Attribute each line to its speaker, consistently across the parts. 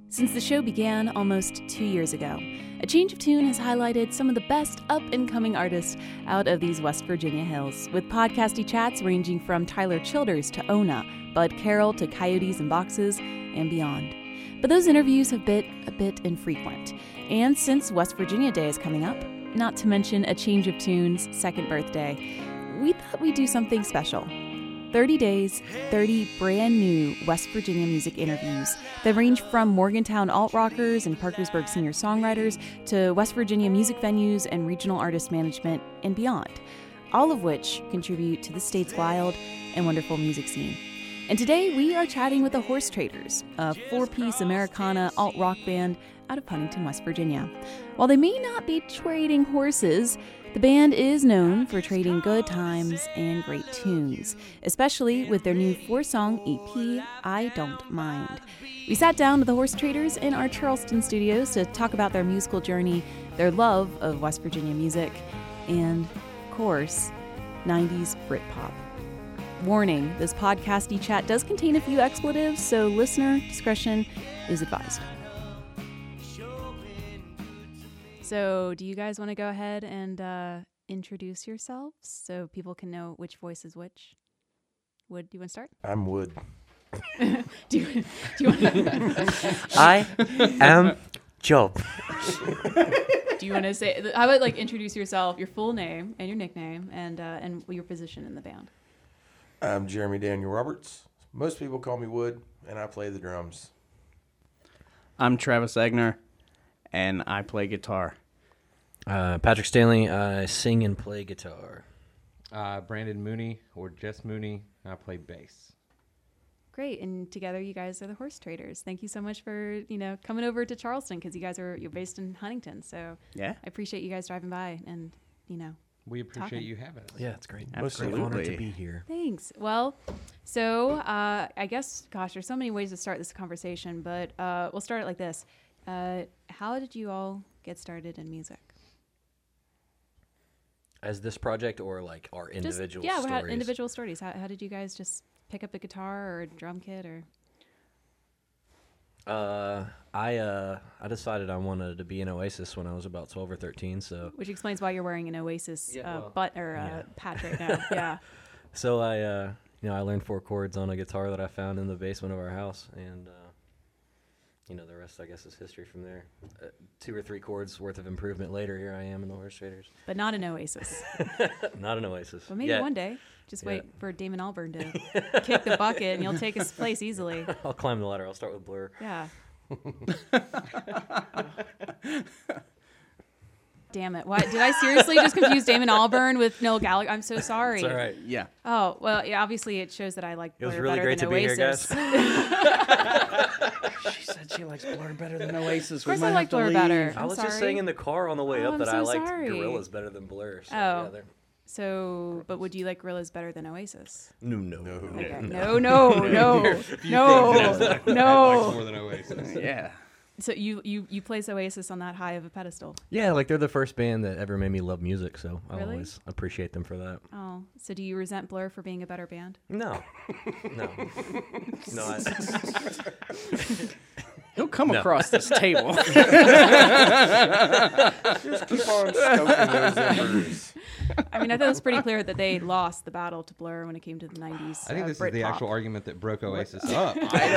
Speaker 1: Since the show began almost 2 years ago, A Change of Tune has highlighted some of the best up-and-coming artists out of these West Virginia hills, with podcasty chats ranging from Tyler Childers to Ona, Bud Carroll to Coyotes and Boxes, and beyond. But those interviews have been a bit infrequent, and since West Virginia Day is coming up, not to mention A Change of Tune's second birthday, we thought we'd do something special. 30 days, 30 brand new West Virginia music interviews that range from Morgantown alt-rockers and Parkersburg singer-songwriters to West Virginia music venues and regional artist management and beyond, all of which contribute to the state's wild and wonderful music scene. And today we are chatting with the Horse Traders, a four-piece Americana alt-rock band out of Huntington, West Virginia. While they may not be trading horses, the band is known for trading good times and great tunes, especially with their new 4-song EP, I Don't Mind. We sat down with the Horse Traders in our Charleston studios to talk about their musical journey, their love of West Virginia music, and, of course, 90s Britpop. Warning, this podcasty chat does contain a few expletives, so listener discretion is advised. So, do you guys want to go ahead and introduce yourselves so people can know which voice is which? Wood, do you want to start?
Speaker 2: I'm Wood.
Speaker 1: do you want to?
Speaker 3: I am Job.
Speaker 1: Do you want to say? How about introduce yourself, your full name and your nickname, and your position in the band?
Speaker 2: I'm Jeremy Daniel Roberts. Most people call me Wood, and I play the drums.
Speaker 4: I'm Travis Egner, and I play guitar.
Speaker 3: Patrick Stanley, I sing and play guitar.
Speaker 5: Brandon Mooney, or Jess Mooney, I play bass.
Speaker 1: Great, and together you guys are the Horse Traders. Thank you so much for coming over to Charleston because you're based in Huntington. So
Speaker 4: yeah,
Speaker 1: I appreciate you guys driving by and
Speaker 5: we appreciate
Speaker 1: talking.
Speaker 5: You having us.
Speaker 3: Yeah, it's great.
Speaker 4: Absolutely.
Speaker 3: Mostly honored to be here.
Speaker 1: Thanks. Well, so I guess, gosh, there's so many ways to start this conversation, but we'll start it like this. How did you all get started in music?
Speaker 3: As this project or our individual
Speaker 1: stories?
Speaker 3: stories?
Speaker 1: Yeah, individual stories. How did you guys just pick up a guitar or a drum kit or?
Speaker 3: I decided I wanted to be in Oasis when I was about 12 or 13. So
Speaker 1: which explains why you're wearing an Oasis patch right now. Yeah.
Speaker 3: So I learned 4 chords on a guitar that I found in the basement of our house, and the rest, I guess, is history from there. 2 or 3 chords worth of improvement later, here I am in the Horse Traders.
Speaker 1: But not an Oasis.
Speaker 3: Not an Oasis.
Speaker 1: Well, maybe one day. Just wait for Damon Albarn to kick the bucket, and you'll take his place easily.
Speaker 3: I'll climb the ladder. I'll start with Blur.
Speaker 1: Yeah. Damn it. Why did I seriously just confuse Damon Albarn with Noel Gallagher? I'm so sorry.
Speaker 3: It's all right.
Speaker 4: Yeah.
Speaker 1: Oh, well, yeah, obviously it shows that I like Blur
Speaker 3: It was really
Speaker 1: better
Speaker 3: great
Speaker 1: than
Speaker 3: to be
Speaker 1: Oasis.
Speaker 3: here, guys.
Speaker 4: She said she likes Blur better than Oasis.
Speaker 1: Of course I like Blur better.
Speaker 3: I was
Speaker 1: I'm
Speaker 3: just
Speaker 1: sorry.
Speaker 3: saying in the car on the way up
Speaker 1: I'm
Speaker 3: that
Speaker 1: so
Speaker 3: I liked
Speaker 1: sorry.
Speaker 3: Gorillaz better than Blur. So,
Speaker 1: Oh.
Speaker 3: yeah,
Speaker 1: So, but would you like Gorillaz better than Oasis?
Speaker 3: No.
Speaker 1: Okay. No.
Speaker 5: More than Oasis.
Speaker 4: Yeah.
Speaker 1: So you place Oasis on that high of a pedestal.
Speaker 3: Yeah, they're the first band that ever made me love music, so I
Speaker 1: Really?
Speaker 3: always appreciate them for that.
Speaker 1: Oh, so do you resent Blur for being a better band?
Speaker 3: No.
Speaker 4: He'll come across this table.
Speaker 2: Just keep on stoking those embers.
Speaker 1: I mean, I thought it was pretty clear that they lost the battle to Blur when it came to the 90s.
Speaker 5: I think this is the
Speaker 1: Britpop.
Speaker 5: actual argument that broke Oasis up.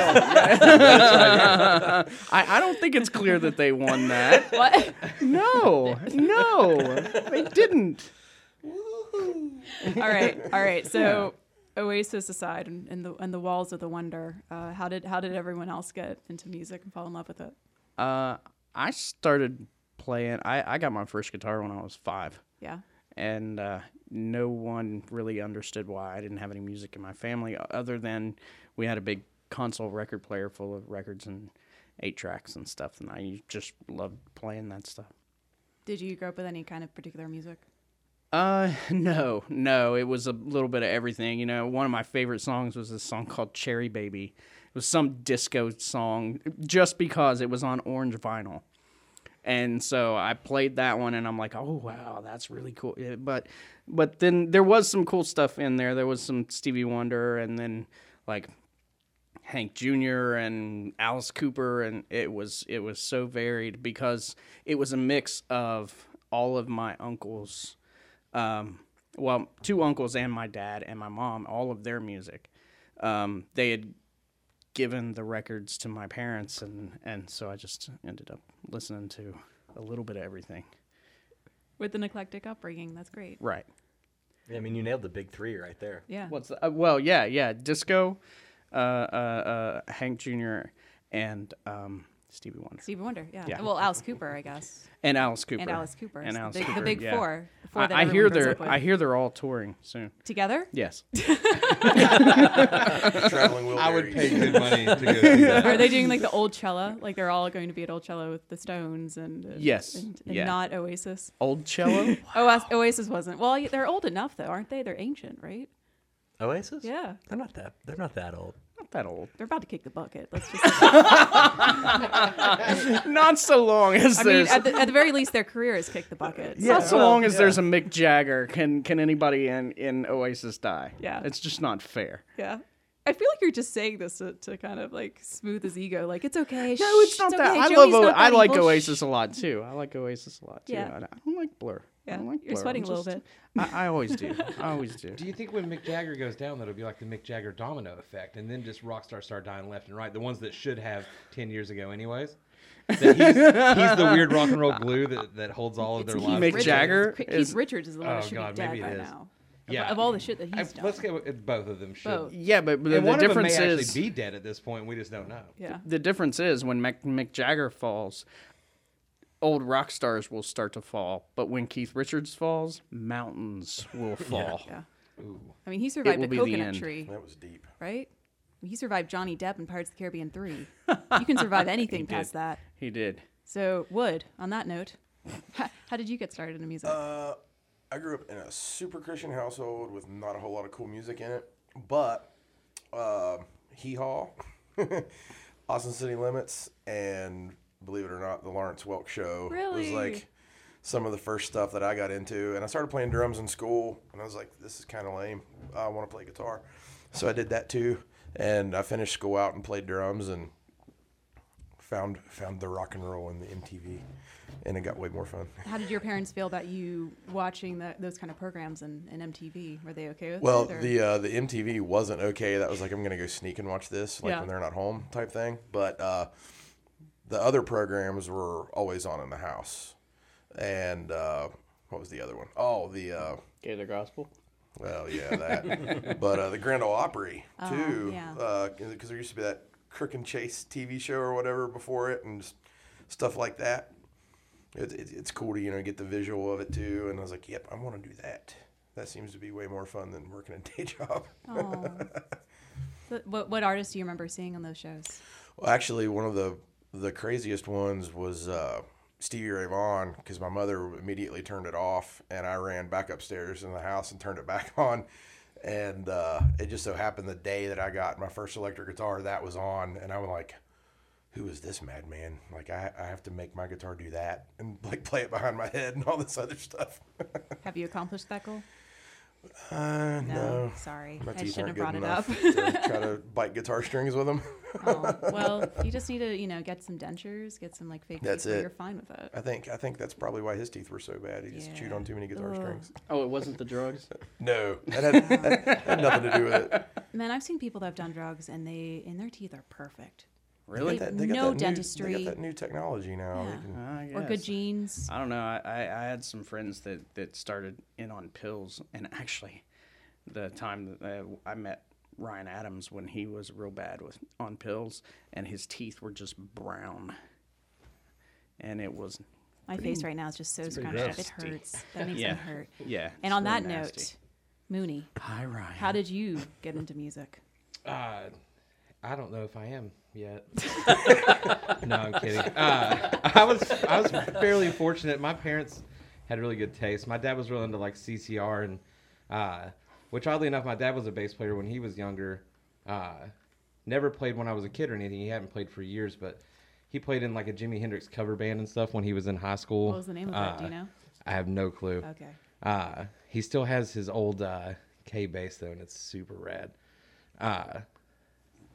Speaker 4: I don't think it's clear that they won that.
Speaker 1: What?
Speaker 4: No, they didn't.
Speaker 1: All right. So Oasis aside, and the Walls of the Wonder, how did everyone else get into music and fall in love with it?
Speaker 4: I started playing. I got my first guitar when I was 5.
Speaker 1: Yeah.
Speaker 4: And no one really understood why I didn't have any music in my family, other than we had a big console record player full of records and 8-tracks and stuff, and I just loved playing that stuff.
Speaker 1: Did you grow up with any kind of particular music?
Speaker 4: No. It was a little bit of everything. One of my favorite songs was this song called Cherry Baby. It was some disco song just because it was on orange vinyl. And so I played that one, and I'm like, oh, wow, that's really cool. Yeah, but then there was some cool stuff in there. There was some Stevie Wonder, and then, Hank Jr. and Alice Cooper, and it was so varied because it was a mix of all of my uncles, well, 2 uncles and my dad and my mom, all of their music. They had given the records to my parents, and so I just ended up listening to a little bit of everything.
Speaker 1: With an eclectic upbringing, that's great.
Speaker 4: Right.
Speaker 3: Yeah, I mean, you nailed the big 3 right there.
Speaker 1: Yeah.
Speaker 4: What's the, well, yeah, disco, Hank Jr. and Stevie Wonder.
Speaker 1: Stevie Wonder, yeah.
Speaker 4: Yeah.
Speaker 1: Well, Alice Cooper, I guess.
Speaker 4: And Alice Cooper.
Speaker 1: And Alice Cooper.
Speaker 4: And
Speaker 1: So
Speaker 4: Alice
Speaker 1: the
Speaker 4: Cooper,
Speaker 1: big
Speaker 4: yeah.
Speaker 1: four. The four that
Speaker 4: I hear
Speaker 1: everyone grows up with.
Speaker 4: I hear they're all touring soon.
Speaker 1: Together?
Speaker 4: Yes.
Speaker 2: Traveling Will
Speaker 5: I would
Speaker 2: Berries.
Speaker 5: pay good money to go see that.
Speaker 1: Are they doing like the Old Cello? Like they're all going to be at Old Cello with the Stones and
Speaker 4: Yes.
Speaker 1: and
Speaker 4: Yeah.
Speaker 1: not Oasis.
Speaker 4: Old cello.
Speaker 1: Oasis wasn't. Well, they're old enough though, aren't they? They're ancient, right?
Speaker 3: Oasis?
Speaker 1: Yeah.
Speaker 3: They're not that old.
Speaker 4: Not that old.
Speaker 1: They're about to kick the bucket. Let's just.
Speaker 4: Not so long as
Speaker 1: I mean,
Speaker 4: there's.
Speaker 1: at the very least, their career has kicked the bucket.
Speaker 4: not so
Speaker 3: well,
Speaker 4: long as
Speaker 3: yeah.
Speaker 4: there's a Mick Jagger. Can anybody in Oasis die?
Speaker 1: Yeah.
Speaker 4: It's just not fair.
Speaker 1: Yeah. I feel like you're just saying this to kind of like smooth his ego. Like it's okay.
Speaker 4: No,
Speaker 1: Shh,
Speaker 4: it's not that.
Speaker 1: okay.
Speaker 4: I
Speaker 1: Joey's
Speaker 4: love.
Speaker 1: not
Speaker 4: I
Speaker 1: that
Speaker 4: like
Speaker 1: evil.
Speaker 4: Oasis
Speaker 1: Shh.
Speaker 4: a lot too. I like Oasis a lot too.
Speaker 1: Yeah.
Speaker 4: I don't like Blur. I
Speaker 1: Yeah,
Speaker 4: don't like
Speaker 1: you're
Speaker 4: Blur.
Speaker 1: sweating
Speaker 4: I'm
Speaker 1: a little
Speaker 4: just-
Speaker 1: bit.
Speaker 4: I always do. I always do.
Speaker 5: Do you think when Mick Jagger goes down, that'll be like the Mick Jagger domino effect, and then just rock stars start dying left and right? The ones that should have 10 years ago, anyways. That he's the weird rock and roll glue that holds all of their
Speaker 1: Keith
Speaker 5: lives.
Speaker 4: Mick
Speaker 1: Richards.
Speaker 4: Jagger
Speaker 1: Keith
Speaker 4: is-
Speaker 1: Richards is the one
Speaker 5: Oh,
Speaker 1: that should
Speaker 5: God,
Speaker 1: be dead
Speaker 5: maybe it
Speaker 1: by
Speaker 5: is.
Speaker 1: now.
Speaker 5: Yeah.
Speaker 1: Of all the shit that he's done.
Speaker 5: Let's go with both of them should.
Speaker 1: Both.
Speaker 4: Yeah, but the
Speaker 5: And one
Speaker 4: difference
Speaker 5: of them may
Speaker 4: is
Speaker 5: actually be dead at this point. We just don't know.
Speaker 1: Yeah.
Speaker 4: the difference is when Mick Jagger falls, old rock stars will start to fall. But when Keith Richards falls, mountains will fall.
Speaker 1: Yeah.
Speaker 5: Ooh.
Speaker 1: I mean, he survived
Speaker 4: will
Speaker 1: a
Speaker 4: be the
Speaker 1: coconut
Speaker 4: end.
Speaker 1: tree,
Speaker 2: That was deep.
Speaker 1: right? He survived Johnny Depp in Pirates of the Caribbean 3. You can survive anything past that.
Speaker 4: He did.
Speaker 1: So, Wood, on that note, how did you get started in music?
Speaker 2: I grew up in a super Christian household with not a whole lot of cool music in it, but Hee Haw, Austin City Limits, and believe it or not, the Lawrence Welk Show
Speaker 1: Really?
Speaker 2: was like some of the first stuff that I got into. And I started playing drums in school, and I was like, this is kind of lame. I want to play guitar. So I did that too, and I finished school out and played drums and found the rock and roll in the MTV, and it got way more fun.
Speaker 1: How did your parents feel about you watching those kind of programs in MTV? Were they okay with
Speaker 2: Well,
Speaker 1: it? or-
Speaker 2: the MTV wasn't okay. That was like, I'm gonna go sneak and watch this, like
Speaker 1: Yeah.
Speaker 2: when they're not home type thing. But the other programs were always on in the house. And what was the other one? Oh, the
Speaker 4: Gator Gospel.
Speaker 2: well, yeah, that. But the Grand Ole Opry too,
Speaker 1: yeah.
Speaker 2: because there used to be that Crook and Chase TV show or whatever before it, and just stuff like that. It's cool to get the visual of it too. And I was like, yep, I want to do that. That seems to be way more fun than working a day job.
Speaker 1: Aw. So what artists do you remember seeing on those shows?
Speaker 2: Well, actually, one of the craziest ones was Stevie Ray Vaughan, because my mother immediately turned it off, and I ran back upstairs in the house and turned it back on. And it just so happened the day that I got my first electric guitar, that was on, and I was like, who is this madman? Like, I have to make my guitar do that and like play it behind my head and all this other stuff.
Speaker 1: Have you accomplished that goal?
Speaker 2: No.
Speaker 1: Sorry.
Speaker 2: My
Speaker 1: I
Speaker 2: teeth
Speaker 1: shouldn't
Speaker 2: aren't
Speaker 1: have
Speaker 2: good
Speaker 1: brought it
Speaker 2: enough
Speaker 1: up.
Speaker 2: to try to bite guitar strings with them.
Speaker 1: Oh, well, you just need to, get some dentures, get some like fake
Speaker 2: That's
Speaker 1: teeth where
Speaker 2: it.
Speaker 1: you're fine with it.
Speaker 2: I think that's probably why his teeth were so bad. He just chewed
Speaker 1: Yeah.
Speaker 2: on too many guitar
Speaker 1: Ugh.
Speaker 2: strings.
Speaker 4: Oh, it wasn't the drugs.
Speaker 2: No, that had nothing to do with it.
Speaker 1: Man, I've seen people that have done drugs and their teeth are perfect.
Speaker 4: Really?
Speaker 1: They- no dentistry.
Speaker 2: They got that new technology now.
Speaker 1: Yeah.
Speaker 2: They can-
Speaker 4: I
Speaker 1: Or good
Speaker 4: guess.
Speaker 1: genes.
Speaker 4: I don't know. I had some friends that started in on pills, and actually, the time that I met Ryan Adams when he was real bad on pills, and his teeth were just brown, and it was
Speaker 1: My face right now is just so
Speaker 3: pretty
Speaker 1: scrunched up. It
Speaker 4: nasty.
Speaker 1: hurts. That makes
Speaker 4: Yeah.
Speaker 1: them hurt.
Speaker 4: yeah.
Speaker 1: And
Speaker 4: it's
Speaker 1: on that
Speaker 4: real nasty.
Speaker 1: note, Mooney,
Speaker 4: Hi Ryan.
Speaker 1: how did you get into music?
Speaker 5: I don't know if I am yet. No, I'm kidding. I was fairly fortunate. My parents had really good taste. My dad was really into like CCR and which oddly enough, my dad was a bass player when he was younger. Never played when I was a kid or anything. He hadn't played for years, but he played in like a Jimi Hendrix cover band and stuff when he was in high school.
Speaker 1: What was the name of it? Do you know?
Speaker 5: I have no clue.
Speaker 1: Okay.
Speaker 5: He still has his old K bass though, and it's super rad.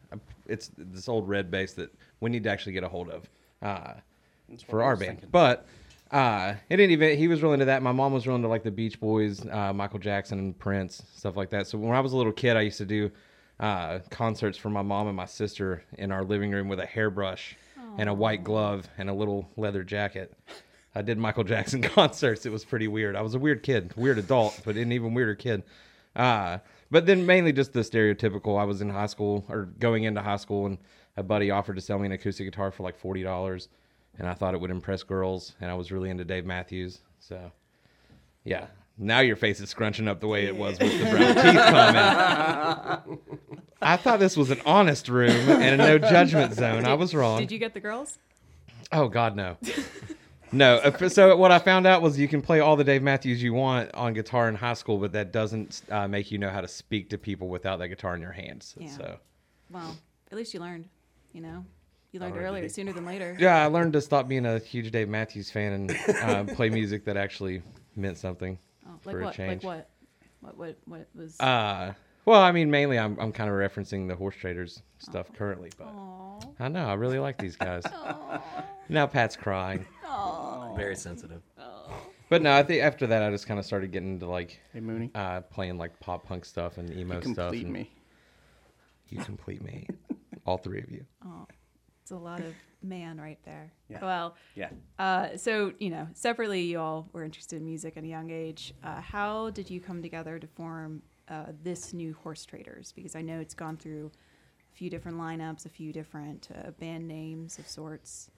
Speaker 5: it's this old red bass that we need to actually get a hold of
Speaker 4: That's what
Speaker 5: for
Speaker 4: I
Speaker 5: our
Speaker 4: was
Speaker 5: band.
Speaker 4: thinking.
Speaker 5: But in any event, he was really into that. My mom was really into like the Beach Boys, Michael Jackson, and Prince, stuff like that. So when I was a little kid, I used to do concerts for my mom and my sister in our living room with a hairbrush and a white glove and a little leather jacket. I did Michael Jackson concerts. It was pretty weird. I was a weird kid, weird adult, but an even weirder kid. But then mainly just the stereotypical. I was in high school or going into high school, and a buddy offered to sell me an acoustic guitar for like $40, and I thought it would impress girls, and I was really into Dave Matthews. So, yeah. Now your face is scrunching up the way it was with the brown teeth comment. I thought this was an honest room and a no judgment zone. I was wrong.
Speaker 1: Did you get the girls?
Speaker 5: Oh, God, no. No. So what I found out was you can play all the Dave Matthews you want on guitar in high school, but that doesn't make you know how to speak to people without that guitar in your hands.
Speaker 1: Yeah.
Speaker 5: So,
Speaker 1: Well, at least you learned, you know? You learned
Speaker 2: Alrighty.
Speaker 1: earlier, sooner than later.
Speaker 5: yeah, I learned to stop being a huge Dave Matthews fan and play music that actually meant something.
Speaker 1: Oh,
Speaker 5: for
Speaker 1: like
Speaker 5: a
Speaker 1: what?
Speaker 5: change.
Speaker 1: Like what? What was...
Speaker 5: Well, I mean, mainly I'm kind of referencing the Horse Traders stuff currently, but
Speaker 1: Aw.
Speaker 5: I know I really like these guys. Now Pat's crying.
Speaker 3: Very sensitive.
Speaker 5: But no, I think after that I just kind of started getting into like
Speaker 4: Hey, Mooney,
Speaker 5: playing like pop punk stuff and emo
Speaker 4: you
Speaker 5: stuff.
Speaker 4: complete
Speaker 5: and
Speaker 4: me.
Speaker 5: You complete me. All three of you.
Speaker 1: It's a lot of man right there.
Speaker 4: Yeah.
Speaker 1: Well,
Speaker 4: Yeah.
Speaker 1: so, you know, separately, you all were interested in music at a young age. How did you come together to form this new Horse Traders? Because I know it's gone through a few different lineups, a few different band names of sorts.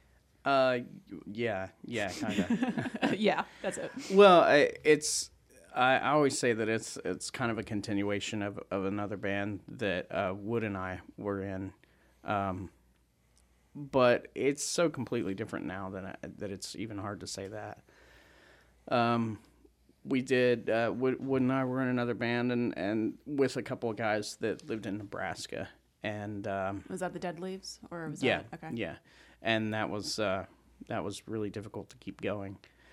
Speaker 4: Yeah, kind of.
Speaker 1: Yeah, that's it.
Speaker 4: Well, I always say that it's kind of a continuation of another band that Wood and I were in, but it's so completely different now that it's even hard to say that. We did Wood and I were in another band and with a couple of guys that lived in Nebraska, and
Speaker 1: Was that the Dead Leaves? Or was
Speaker 4: yeah,
Speaker 1: that... Okay.
Speaker 4: yeah, and that was really difficult to keep going.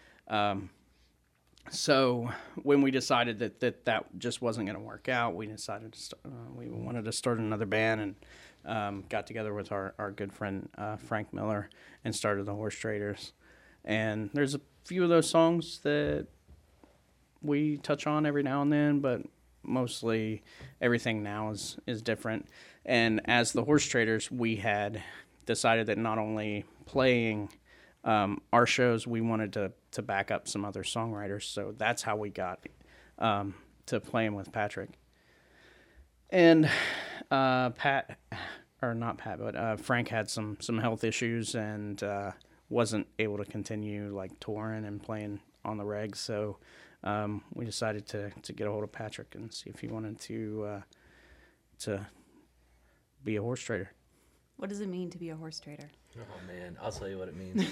Speaker 4: So when we decided that just wasn't going to work out, we decided to we wanted to start another band and got together with our good friend Frank Miller and started the Horse Traders. And there's a few of those songs that we touch on every now and then, but mostly everything now is different. And as the Horse Traders, we had decided that not only playing our shows, we wanted to back up some other songwriters. So that's how we got to playing with Patrick. And Frank had some health issues and wasn't able to continue like touring and playing on the regs. So we decided to get a hold of Patrick and see if he wanted to be a horse trader.
Speaker 1: What does it mean to be a horse trader?
Speaker 3: Oh man, I'll tell you what it means.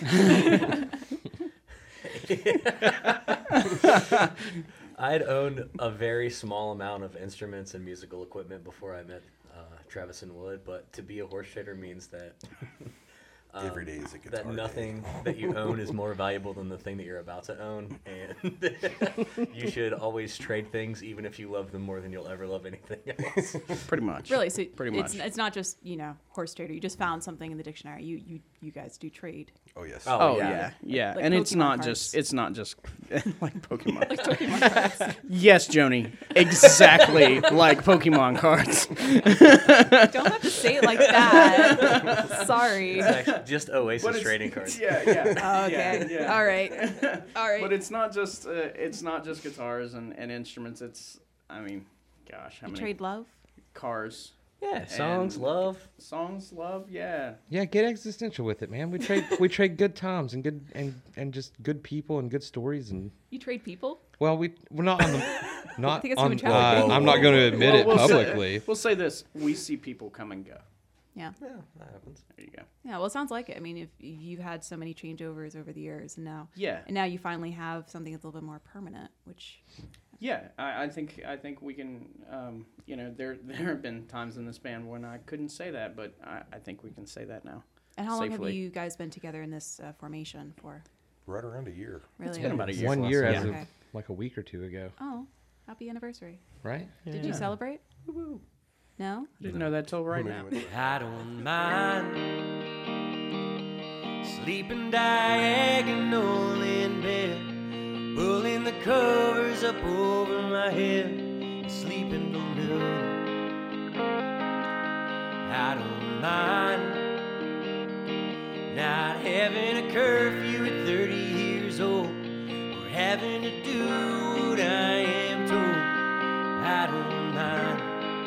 Speaker 3: I'd owned a very small amount of instruments and musical equipment before I met Travis and Wood, but to be a horse trader means that
Speaker 2: Every day is a guitar
Speaker 3: that
Speaker 2: day.
Speaker 3: nothing that you own is more valuable than the thing that you're about to own, and you should always trade things, even if you love them more than you'll ever love anything else.
Speaker 4: Pretty much.
Speaker 1: Really? So
Speaker 4: Pretty much.
Speaker 1: it's not just, you know, horse trader. You just found something in the dictionary. You guys do trade.
Speaker 2: Oh yes.
Speaker 4: Oh
Speaker 3: yeah.
Speaker 4: yeah.
Speaker 1: Like
Speaker 4: And it's
Speaker 1: Pokemon
Speaker 4: not
Speaker 1: cards.
Speaker 4: just like Pokemon.
Speaker 1: Like Pokemon cards.
Speaker 4: Yes, Joni. Exactly like Pokemon cards.
Speaker 1: Don't have to say it like that. Sorry.
Speaker 3: It's actually just Oasis trading cards.
Speaker 4: Yeah.
Speaker 1: Oh, okay.
Speaker 4: Yeah.
Speaker 1: All right. All right.
Speaker 4: But it's not just guitars and instruments. It's how
Speaker 1: you
Speaker 4: many
Speaker 1: trade love?
Speaker 4: cars,
Speaker 3: Yeah, songs,
Speaker 4: And-
Speaker 3: love.
Speaker 4: songs, love, yeah.
Speaker 5: Yeah, get existential with it, man. We trade good times and good and just good people and good stories and
Speaker 1: You trade people?
Speaker 5: well, we're not on the not
Speaker 1: think it's
Speaker 5: on.
Speaker 1: human trafficking.
Speaker 5: I'm not going to admit it
Speaker 4: Well,
Speaker 5: publicly.
Speaker 4: We'll say this: we see people come and go.
Speaker 1: Yeah.
Speaker 3: Yeah, that happens.
Speaker 4: There you go.
Speaker 1: Yeah. Well, it sounds like it. I mean, if you've had so many changeovers over the years, and
Speaker 4: Yeah.
Speaker 1: now you finally have something that's a little bit more permanent, which
Speaker 4: Yeah, I think we can. There have been times in this band when I couldn't say that, but I think we can say that now.
Speaker 1: And how long have
Speaker 4: Safely.
Speaker 1: you guys been together in this formation for?
Speaker 2: Right around a year.
Speaker 1: Really?
Speaker 4: It's been about a year.
Speaker 5: 1 year as
Speaker 1: Yeah.
Speaker 5: of
Speaker 1: Okay.
Speaker 5: like a week or two ago,
Speaker 1: Oh, happy anniversary!
Speaker 5: right?
Speaker 1: Did you celebrate? No?
Speaker 4: Didn't know that till right now.
Speaker 6: I don't mind sleeping diagonal in bed, pulling the covers up over my head, and sleeping till noon. I don't mind not having a curfew at 30 years old, or having to do what I am told. I don't mind.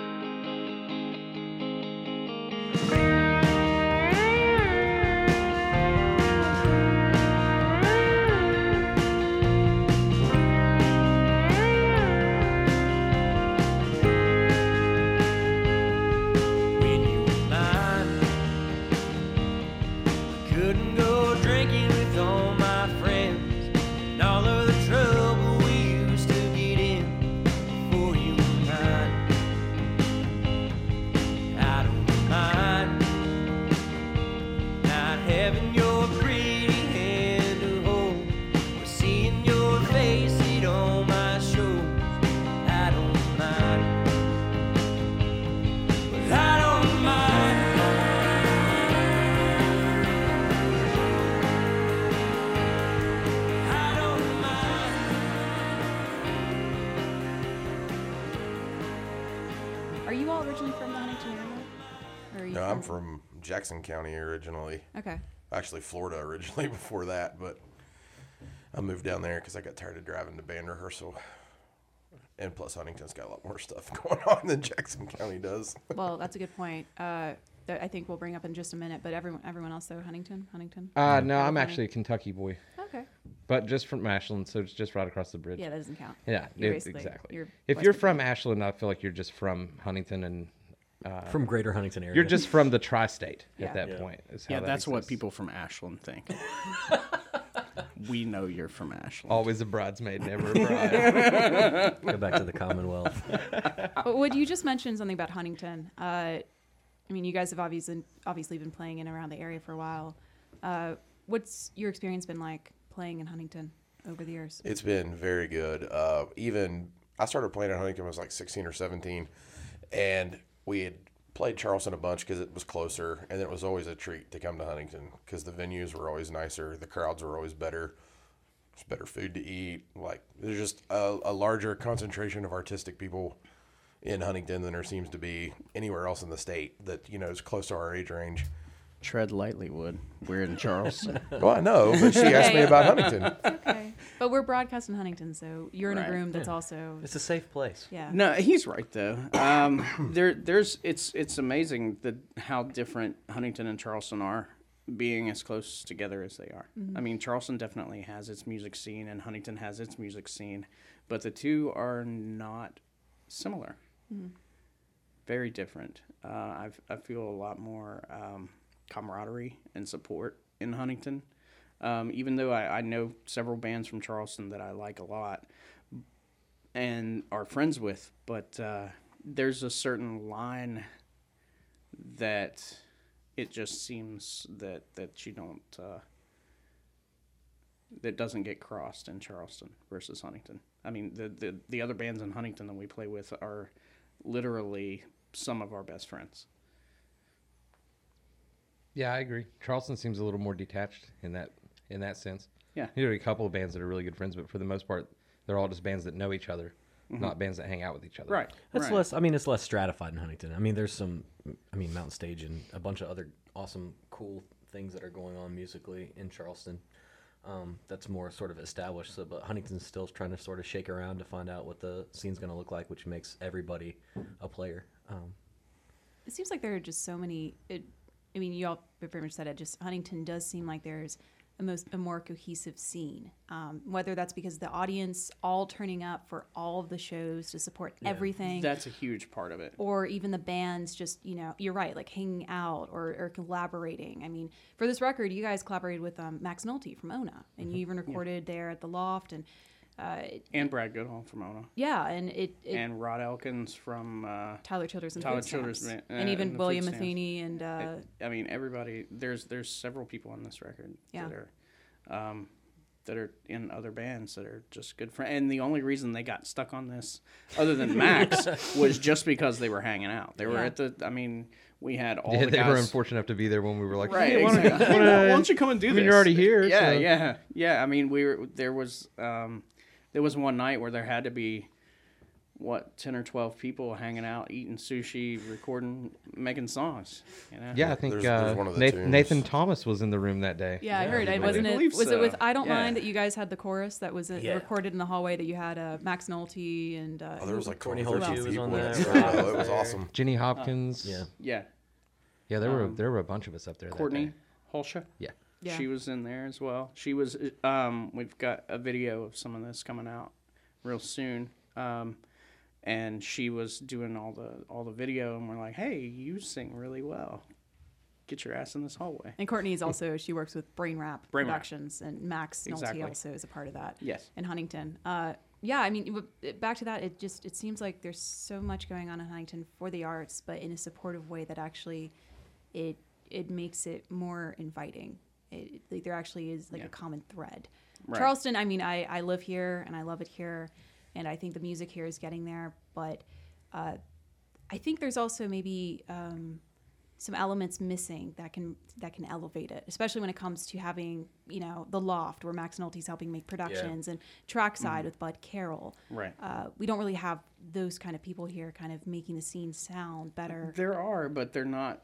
Speaker 6: When you were mine, I couldn't go drinking with all my friends, and all of the trouble we used to get in before you were mine. I don't mind not having your pretty hand to hold, or seeing your face at all my shows. I don't mind. But I don't mind. I don't mind.
Speaker 1: Are you all originally from the Huntington area? Or are you
Speaker 2: No, I'm from Jackson County originally.
Speaker 1: Okay.
Speaker 2: Actually, Florida originally before that, but I moved down there because I got tired of driving to band rehearsal. And plus, Huntington's got a lot more stuff going on than Jackson County does.
Speaker 1: Well, that's a good point. That I think we'll bring up in just a minute. But everyone else though, Huntington.
Speaker 5: No, I'm actually a Kentucky boy,
Speaker 1: Okay.
Speaker 5: but just from Ashland, so it's just right across the bridge.
Speaker 1: Yeah, that doesn't count.
Speaker 5: Yeah,
Speaker 1: You're
Speaker 5: it's
Speaker 1: basically-
Speaker 5: exactly.
Speaker 1: you're
Speaker 5: If
Speaker 1: West
Speaker 5: you're
Speaker 1: Virginia.
Speaker 5: from Ashland, I feel like you're just from Huntington, and
Speaker 3: From Greater Huntington area.
Speaker 5: you're just from the tri-state
Speaker 1: Yeah.
Speaker 5: at that
Speaker 3: Yeah.
Speaker 5: point. Is how
Speaker 4: Yeah,
Speaker 5: that
Speaker 4: that's what
Speaker 5: exists.
Speaker 4: people from Ashland think. We know you're from Ashland.
Speaker 5: Always a bridesmaid, never a bride.
Speaker 3: Go back to the Commonwealth.
Speaker 1: But Wood, you just mentioned something about Huntington. I mean, you guys have obviously been playing in and around the area for a while. What's your experience been like playing in Huntington over the years?
Speaker 2: It's been very good. Even I started playing at Huntington when I was like 16 or 17, and we had played Charleston a bunch because it was closer, and it was always a treat to come to Huntington because the venues were always nicer, the crowds were always better, there's better food to eat. Like there's just a larger concentration of artistic people in Huntington than there seems to be anywhere else in the state that is close to our age range.
Speaker 4: Tread lightly, Wood. We're in Charleston.
Speaker 2: Well, I know, but she asked me about Huntington.
Speaker 1: Okay. But we're broadcasting Huntington, so you're in
Speaker 4: Right.
Speaker 1: a room that's also
Speaker 3: It's a safe place.
Speaker 1: yeah.
Speaker 4: No, he's right though. It's amazing how different Huntington and Charleston are, being as close together as they are. I mean, Charleston definitely has its music scene, and Huntington has its music scene, but the two are not similar. Very different. I feel a lot more camaraderie and support in Huntington. Even though I know several bands from Charleston that I like a lot and are friends with, but there's a certain line that it just seems that you don't that doesn't get crossed in Charleston versus Huntington. I mean, the other bands in Huntington that we play with are literally some of our best friends.
Speaker 5: Yeah, I agree. Charleston seems a little more detached in that sense.
Speaker 4: Yeah.
Speaker 5: There are a couple of bands that are really good friends, but for the most part, they're all just bands that know each other, not bands that hang out with each other.
Speaker 4: Right.
Speaker 3: That's
Speaker 4: right.
Speaker 3: less. I mean, it's less stratified in Huntington. I mean, there's some. I mean, Mountain Stage and a bunch of other awesome, cool things that are going on musically in Charleston. That's more sort of established. So, but Huntington's still trying to sort of shake around to find out what the scene's going to look like, which makes everybody a player.
Speaker 1: It seems like there are just so many. I mean, you all pretty much said it. Just Huntington does seem like there's a more cohesive scene. Whether that's because the audience all turning up for all of the shows to support everything,
Speaker 4: That's a huge part of it.
Speaker 1: or even the bands just you're right, like hanging out or collaborating. I mean, for this record, you guys collaborated with Max Nolte from Ona, and you even recorded there at the Loft, and
Speaker 4: And Brad Goodall from Ona.
Speaker 1: yeah, and it
Speaker 4: And Rod Elkins from
Speaker 1: Tyler Childers and
Speaker 4: Tyler
Speaker 1: Food
Speaker 4: Childers,
Speaker 1: Stamps.
Speaker 4: man,
Speaker 1: and even
Speaker 4: and the
Speaker 1: William
Speaker 4: Food Stamps.
Speaker 1: Matheny and
Speaker 4: I mean, everybody. There's several people on this record
Speaker 1: Yeah.
Speaker 4: that are that are in other bands that are just good friends. And the only reason they got stuck on this, other than Max, was just because they were hanging out. They were we had all the guys.
Speaker 5: They were unfortunate enough to be there when we were like,
Speaker 4: Right,
Speaker 5: hey,
Speaker 4: exactly.
Speaker 5: why
Speaker 4: don't you come and do this?
Speaker 5: You're already here.
Speaker 4: Yeah,
Speaker 5: so.
Speaker 4: yeah. I mean, there was one night where there had to be 10 or 12 people hanging out, eating sushi, recording, making songs. You know?
Speaker 5: Yeah, I think
Speaker 2: There's one of the tunes.
Speaker 5: Nathan Thomas was in the room that day.
Speaker 1: Yeah, I heard.
Speaker 2: I
Speaker 1: Wasn't it?
Speaker 4: believe
Speaker 1: Was it with
Speaker 4: so.
Speaker 1: "I Don't
Speaker 4: Yeah.
Speaker 1: Mind" that you guys had the chorus that was recorded in the hallway? That you had Max Nolte and
Speaker 2: There was like
Speaker 3: Courtney
Speaker 2: 12
Speaker 3: Holschuh was
Speaker 2: people
Speaker 3: on
Speaker 2: in
Speaker 3: there.
Speaker 2: it, so
Speaker 3: Rob
Speaker 2: it
Speaker 3: was
Speaker 2: was
Speaker 3: there.
Speaker 2: awesome.
Speaker 5: Jenny Hopkins.
Speaker 3: Yeah.
Speaker 5: Yeah, there were a bunch of us up there.
Speaker 4: Courtney
Speaker 5: That day.
Speaker 4: Holschuh.
Speaker 5: Yeah.
Speaker 1: Yeah.
Speaker 4: She was in there as well. She was. We've got a video of some of this coming out real soon. And she was doing all the video, and we're like, "Hey, you sing really well. Get your ass in this hallway."
Speaker 1: And Courtney is also, she works with Brain Rap
Speaker 4: Brain Rap.
Speaker 1: Productions, and Max
Speaker 4: Exactly.
Speaker 1: Nolte also is a part of that.
Speaker 4: Yes.
Speaker 1: In Huntington. Yeah, I mean, back to that, it seems like there's so much going on in Huntington for the arts, but in a supportive way that actually it makes it more inviting. Like there actually is like a common thread.
Speaker 4: Right.
Speaker 1: Charleston, I mean, I live here and I love it here, and I think the music here is getting there, but I think there's also maybe some elements missing that can elevate it, especially when it comes to having, you know, the Loft where Max Nolte's helping make productions and Trackside with Bud Carroll.
Speaker 4: Right.
Speaker 1: We don't really have those kind of people here kind of making the scene sound better.
Speaker 4: There are, but they're not.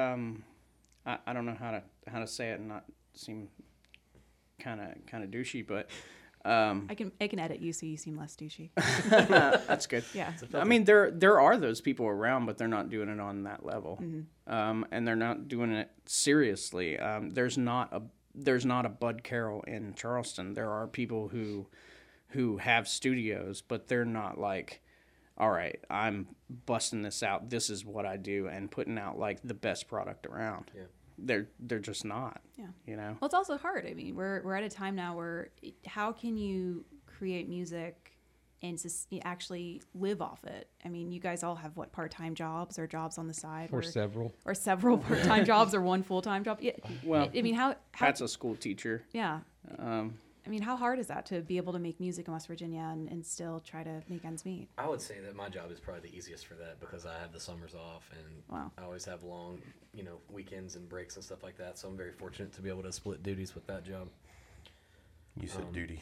Speaker 4: I don't know how to say it and not seem kind of douchey, but
Speaker 1: I can edit you so you seem less douchey.
Speaker 4: that's good.
Speaker 1: Yeah.
Speaker 4: I mean, there are those people around, but they're not doing it on that level, and they're not doing it seriously. There's not a Bud Carroll in Charleston. There are people who have studios, but they're not like, all right, I'm busting this out. This is what I do, and putting out like the best product around. Yeah. They're just not.
Speaker 1: Yeah.
Speaker 4: You know.
Speaker 1: Well, it's also hard. I mean, we're at a time now where how can you create music and actually live off it? I mean, you guys all have what, part-time jobs or jobs on the side,
Speaker 5: Or several.
Speaker 1: or several part-time jobs or one full-time job. Yeah.
Speaker 4: Well,
Speaker 1: I mean, how
Speaker 4: Pat's a school teacher.
Speaker 1: yeah. I mean, how hard is that to be able to make music in West Virginia and still try to make ends meet?
Speaker 3: I would say that my job is probably the easiest for that because I have the summers off and
Speaker 1: Wow.
Speaker 3: I always have long, weekends and breaks and stuff like that. So I'm very fortunate to be able to split duties with that job.
Speaker 2: You said duty.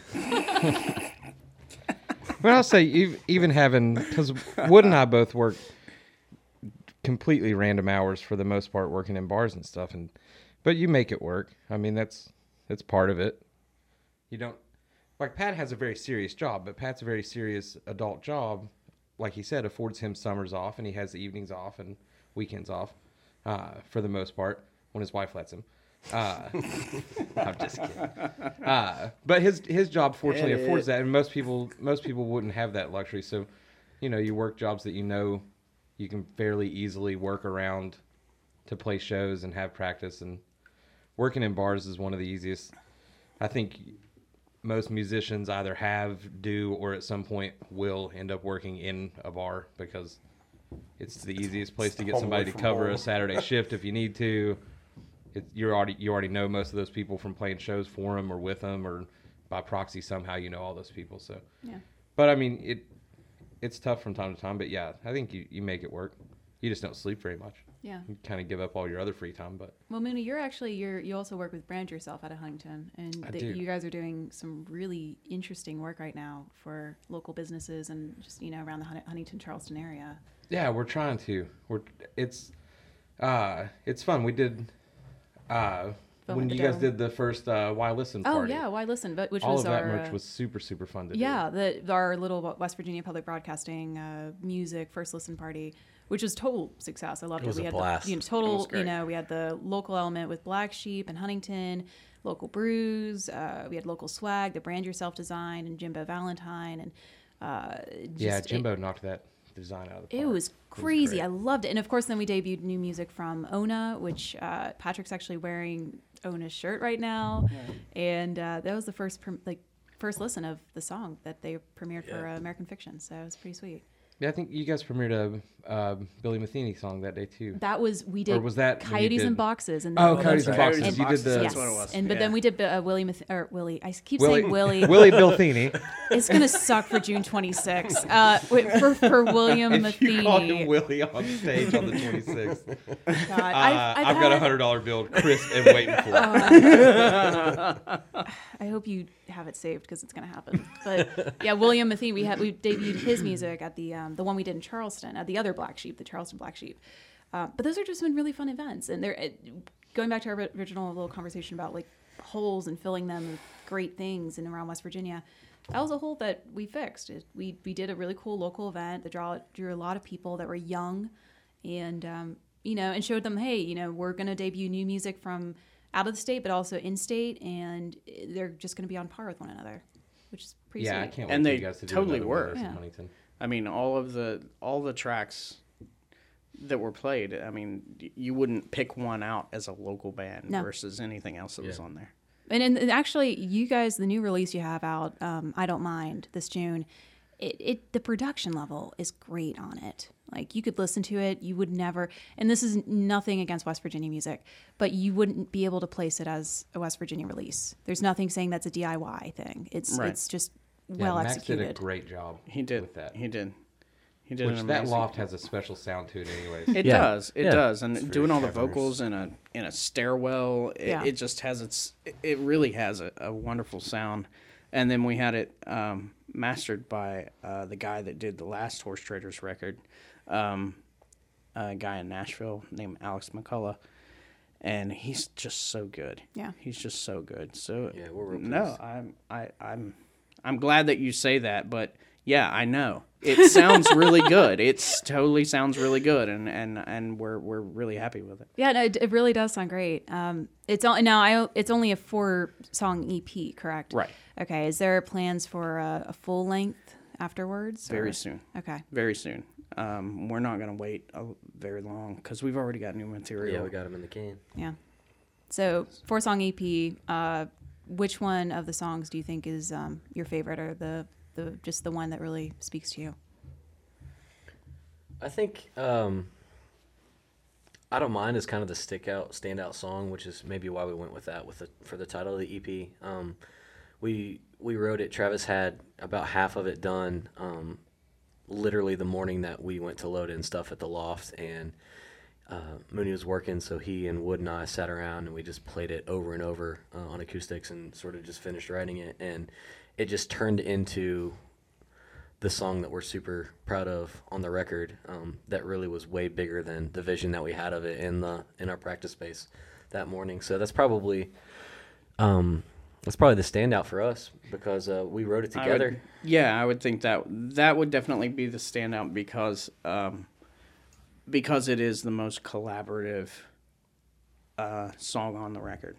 Speaker 5: But I'll say even having, because Wood and I both work completely random hours for the most part, working in bars and stuff, but you make it work. I mean, that's part of it. You don't, like Pat has a very serious job, but Pat's a very serious adult job. Like he said, affords him summers off, and he has the evenings off and weekends off, for the most part, when his wife lets him. I'm just kidding. But his job fortunately affords that, and most people wouldn't have that luxury. So, you work jobs that you can fairly easily work around to play shows and have practice. And working in bars is one of the easiest. I think most musicians either do, or at some point will end up working in a bar because it's the easiest place to get somebody to cover a Saturday shift if you need to. You already know most of those people from playing shows for them or with them, or by proxy somehow you know all those people. So,
Speaker 1: Yeah.
Speaker 5: But I mean it's tough from time to time. But yeah, I think you make it work. You just don't sleep very much.
Speaker 1: Yeah.
Speaker 5: You kind of give up all your other free time. But
Speaker 1: Well, Mooney, you also work with Brand Yourself out of Huntington, and
Speaker 5: I do.
Speaker 1: you guys are doing some really interesting work right now for local businesses and just around the Huntington Charleston area.
Speaker 5: yeah, we're trying to. It's fun. We did. When
Speaker 1: with the
Speaker 5: you guys
Speaker 1: Dome.
Speaker 5: did the first Why Listen
Speaker 1: Oh
Speaker 5: party.
Speaker 1: yeah, why listen? But which
Speaker 5: all
Speaker 1: was
Speaker 5: of that
Speaker 1: our
Speaker 5: merch was super, super fun to do.
Speaker 1: yeah, our little West Virginia Public Broadcasting music first listen party, which was total success. I loved it.
Speaker 3: was
Speaker 1: We
Speaker 3: a
Speaker 1: had
Speaker 3: blast.
Speaker 1: The
Speaker 4: It was
Speaker 1: total,
Speaker 4: great.
Speaker 1: we had the local element with Black Sheep and Huntington, local brews. We had local swag, the Brand Yourself design, and Jimbo Valentine, and
Speaker 5: Yeah, Jimbo knocked that design out of the park.
Speaker 1: It was crazy.
Speaker 5: great.
Speaker 1: I loved it. And of course, then we debuted new music from Ona, which Patrick's actually wearing Ona's shirt right now. And that was the first listen of the song that they premiered for American Fiction. So it was pretty sweet.
Speaker 5: Yeah, I think you guys premiered a Billy Matheny song that day too.
Speaker 1: That was we did.
Speaker 5: Or was that when you
Speaker 1: Coyotes
Speaker 5: did-
Speaker 1: and Boxes? And
Speaker 5: Oh,
Speaker 1: then-
Speaker 5: Coyotes and
Speaker 4: Coyotes
Speaker 5: Boxes.
Speaker 4: and
Speaker 5: You did
Speaker 4: Boxes,
Speaker 5: the
Speaker 4: that's what it was.
Speaker 1: And but then we did Willie. I keep
Speaker 5: Willie
Speaker 1: saying Willie.
Speaker 5: Willie Biltheny.
Speaker 1: It's gonna suck for June 26th. For William
Speaker 5: If you called him
Speaker 1: Matheny.
Speaker 5: Willie on stage on the 26th,
Speaker 1: God,
Speaker 5: I've got a $100 bill crisp and waiting for it.
Speaker 1: I hope you have it saved because it's gonna happen. But yeah, William Matheny. We debuted his music at the one we did in Charleston at the other Black Sheep, the Charleston Black Sheep. But those are just been really fun events, and they're going back to our original little conversation about like holes and filling them with great things in around West Virginia. That was a hole that we fixed. We did a really cool local event that drew a lot of people that were young, and and showed them, hey, we're gonna debut new music from out of the state, but also in state, and they're just gonna be on par with one another, which is pretty
Speaker 5: Yeah, I
Speaker 1: sweet.
Speaker 5: can't wait
Speaker 4: And
Speaker 5: for
Speaker 4: they
Speaker 5: you guys to do
Speaker 4: totally
Speaker 5: another one of
Speaker 4: were.
Speaker 5: those in
Speaker 1: Yeah.
Speaker 5: Huntington.
Speaker 4: I mean, all the tracks that were played. I mean, you wouldn't pick one out as a local band
Speaker 1: No.
Speaker 4: versus anything else that was on there.
Speaker 1: And actually, you guys, the new release you have out, I Don't Mind, this June, the production level is great on it. Like, you could listen to it, you would never, and this is nothing against West Virginia music, but you wouldn't be able to place it as a West Virginia release. There's nothing saying that's a DIY thing. It's
Speaker 4: Right.
Speaker 1: it's just
Speaker 5: Yeah,
Speaker 1: well
Speaker 5: Max
Speaker 1: executed.
Speaker 5: did a great job.
Speaker 4: He did.
Speaker 5: with that.
Speaker 4: He did. He did.
Speaker 5: Which
Speaker 4: an
Speaker 5: that
Speaker 4: amazing
Speaker 5: loft
Speaker 4: job.
Speaker 5: has a special sound to it, anyways.
Speaker 4: It
Speaker 3: Yeah.
Speaker 4: does. It
Speaker 3: Yeah.
Speaker 4: does. And
Speaker 2: very
Speaker 4: doing all the
Speaker 2: cavernous.
Speaker 4: vocals in a stairwell,
Speaker 1: Yeah.
Speaker 4: it just has it really has a wonderful sound. And then we had it mastered by the guy that did the last Horse Traders record, a guy in Nashville named Alex McCullough. And he's just so good.
Speaker 1: Yeah.
Speaker 4: He's just so good. So
Speaker 3: Yeah, we're real
Speaker 4: no,
Speaker 3: pleased.
Speaker 4: I'm glad that you say that, but yeah, I know. It sounds really good. It totally sounds really good, and we're really happy with it.
Speaker 1: Yeah, no, it really does sound great. It's only a 4-song EP, correct?
Speaker 4: Right.
Speaker 1: Okay. Is there plans for a full length afterwards?
Speaker 4: Very
Speaker 1: or-
Speaker 4: soon.
Speaker 1: Okay.
Speaker 4: Very soon. We're not gonna wait very long because we've already got new material.
Speaker 3: Yeah, we got him in the can.
Speaker 1: Yeah. So 4-song EP. Which one of the songs do you think is your favorite, or the just the one that really speaks to you?
Speaker 3: I think I Don't Mind is kind of the standout song, which is maybe why we went with that for the title of the EP. We wrote it. Travis had about half of it done literally the morning that we went to load in stuff at the loft, and Mooney was working, so he and Wood and I sat around and we just played it over and over on acoustics and sort of just finished writing it, and it just turned into the song that we're super proud of on the record. That really was way bigger than the vision that we had of it in our practice space that morning. So that's probably the standout for us because we wrote it together.
Speaker 4: I would think that would definitely be the standout because it is the most collaborative song on the record,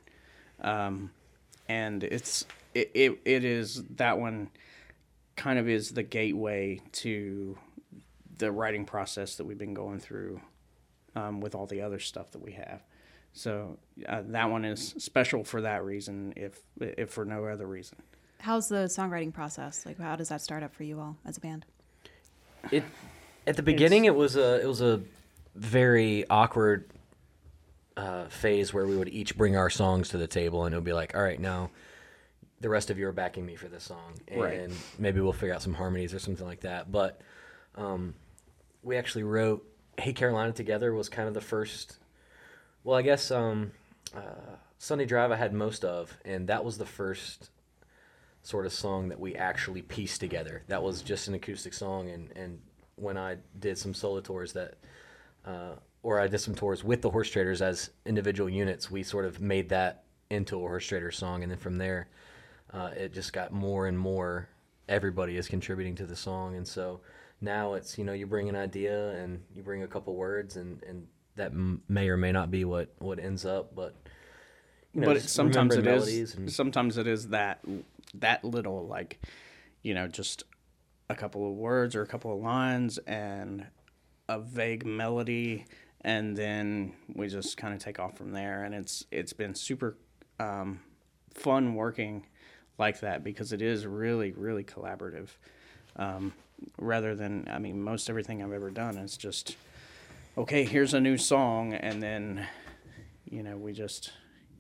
Speaker 4: and it is that one kind of is the gateway to the writing process that we've been going through with all the other stuff that we have. So that one is special for that reason, if for no other reason.
Speaker 1: How's the songwriting process? Like, how does that start up for you all as a band?
Speaker 3: At the beginning, it was a very awkward phase where we would each bring our songs to the table, and it would be like, all right, now the rest of you are backing me for this song, and
Speaker 4: Right.
Speaker 3: maybe we'll figure out some harmonies or something like that. But we actually wrote "Hey Carolina" together. Was kind of the first. Well, I guess "Sunday Drive" I had most of, and that was the first sort of song that we actually pieced together. That was just an acoustic song, and when I did some solo tours or I did some tours with the Horse Traders as individual units, we sort of made that into a Horse Trader song, and then from there, it just got more and more. Everybody is contributing to the song, and so now it's, you bring an idea and you bring a couple words, and that may or may not be what ends up, but just
Speaker 4: sometimes it
Speaker 3: remembering melodies
Speaker 4: is. Sometimes it is that little, like, just a couple of words or a couple of lines and a vague melody, and then we just kind of take off from there. And it's been super fun working like that because it is really, really collaborative. rather than, I mean, most everything I've ever done is just, okay, here's a new song, and then, you know, we just,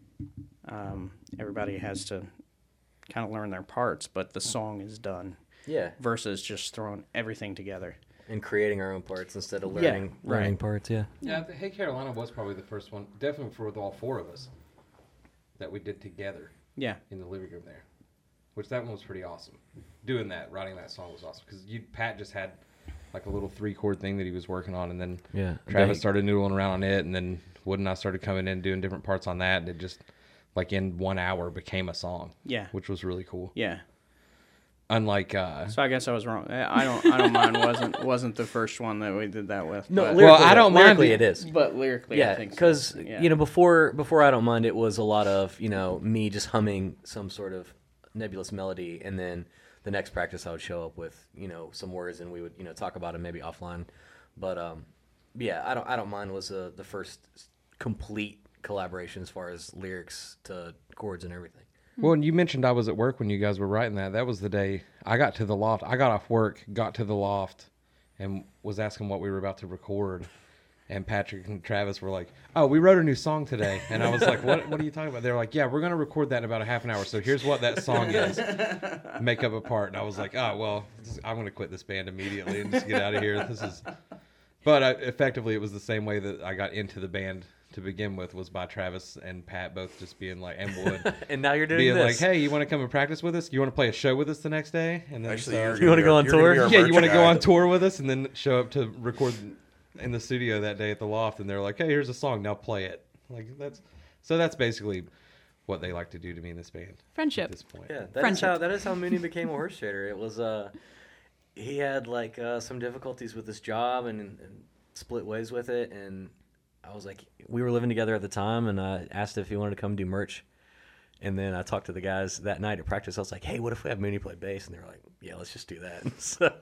Speaker 4: everybody has to kind of learn their parts, but the song is done.
Speaker 3: Yeah.
Speaker 4: Versus just throwing everything together.
Speaker 3: And creating our own parts instead of
Speaker 4: Yeah,
Speaker 3: learning
Speaker 4: right.
Speaker 3: parts, yeah.
Speaker 5: Yeah, the Hey Carolina was probably the first one, definitely for all 4 of us, that we did together
Speaker 4: Yeah.
Speaker 5: in the living room there. Which that one was pretty awesome. Doing that, writing that song was awesome. Because Pat just had like a little 3-chord thing that he was working on, and then Travis started noodling around on it, and then Wood and I started coming in doing different parts on that, and it just, like in 1 hour, became a song.
Speaker 4: Yeah.
Speaker 5: Which was really cool.
Speaker 4: Yeah.
Speaker 5: Unlike
Speaker 4: So I guess I was wrong. I don't mind. Wasn't the first one that we did that with.
Speaker 3: No,
Speaker 4: but,
Speaker 3: lyrically,
Speaker 5: I don't mind
Speaker 3: lyrically
Speaker 5: it.
Speaker 3: it is.
Speaker 4: but lyrically,
Speaker 3: Yeah,
Speaker 4: I think
Speaker 3: because
Speaker 4: so. Yeah.
Speaker 3: you know, before I Don't Mind, it was a lot of, you know, me just humming some sort of nebulous melody, and then the next practice I would show up with, you know, some words, and we would, you know, talk about it maybe offline. But yeah, I don't mind was the first complete collaboration as far as lyrics to chords and everything.
Speaker 5: Well, and you mentioned I was at work when you guys were writing that. That was the day I got to the loft. I got off work, got to the loft, and was asking what we were about to record. And Patrick and Travis were like, "Oh, we wrote a new song today." And I was like, "What are you talking about?" They were like, "Yeah, we're going to record that in about a half an hour. So here's what that song is. Make up a part." And I was like, "Oh, well, I'm going to quit this band immediately and just get out of here. This is." But effectively, it was the same way that I got into the band to begin with, was by Travis and Pat both just being like, and Wood.
Speaker 3: And now you're doing
Speaker 5: being
Speaker 3: this.
Speaker 5: like, "Hey, you want to come and practice with us? You want to play a show with us the next day?" And then
Speaker 2: Actually,
Speaker 5: so-
Speaker 3: You wanna go on tour?
Speaker 5: yeah, you want to go on tour with us, and then show up to record in the studio that day at the loft, and they're like, "Hey, here's a song, now play it." Like that's basically what they like to do to me in this band.
Speaker 1: Friendship.
Speaker 5: At this point.
Speaker 3: Yeah,
Speaker 1: Friendship.
Speaker 3: that is how Mooney became a horse trader. It was he had like some difficulties with his job and split ways with it, and I was like, we were living together at the time, and I asked if he wanted to come do merch. And then I talked to the guys that night at practice. I was like, "Hey, what if we have Mooney play bass?" And they were like, "Yeah, let's just do that."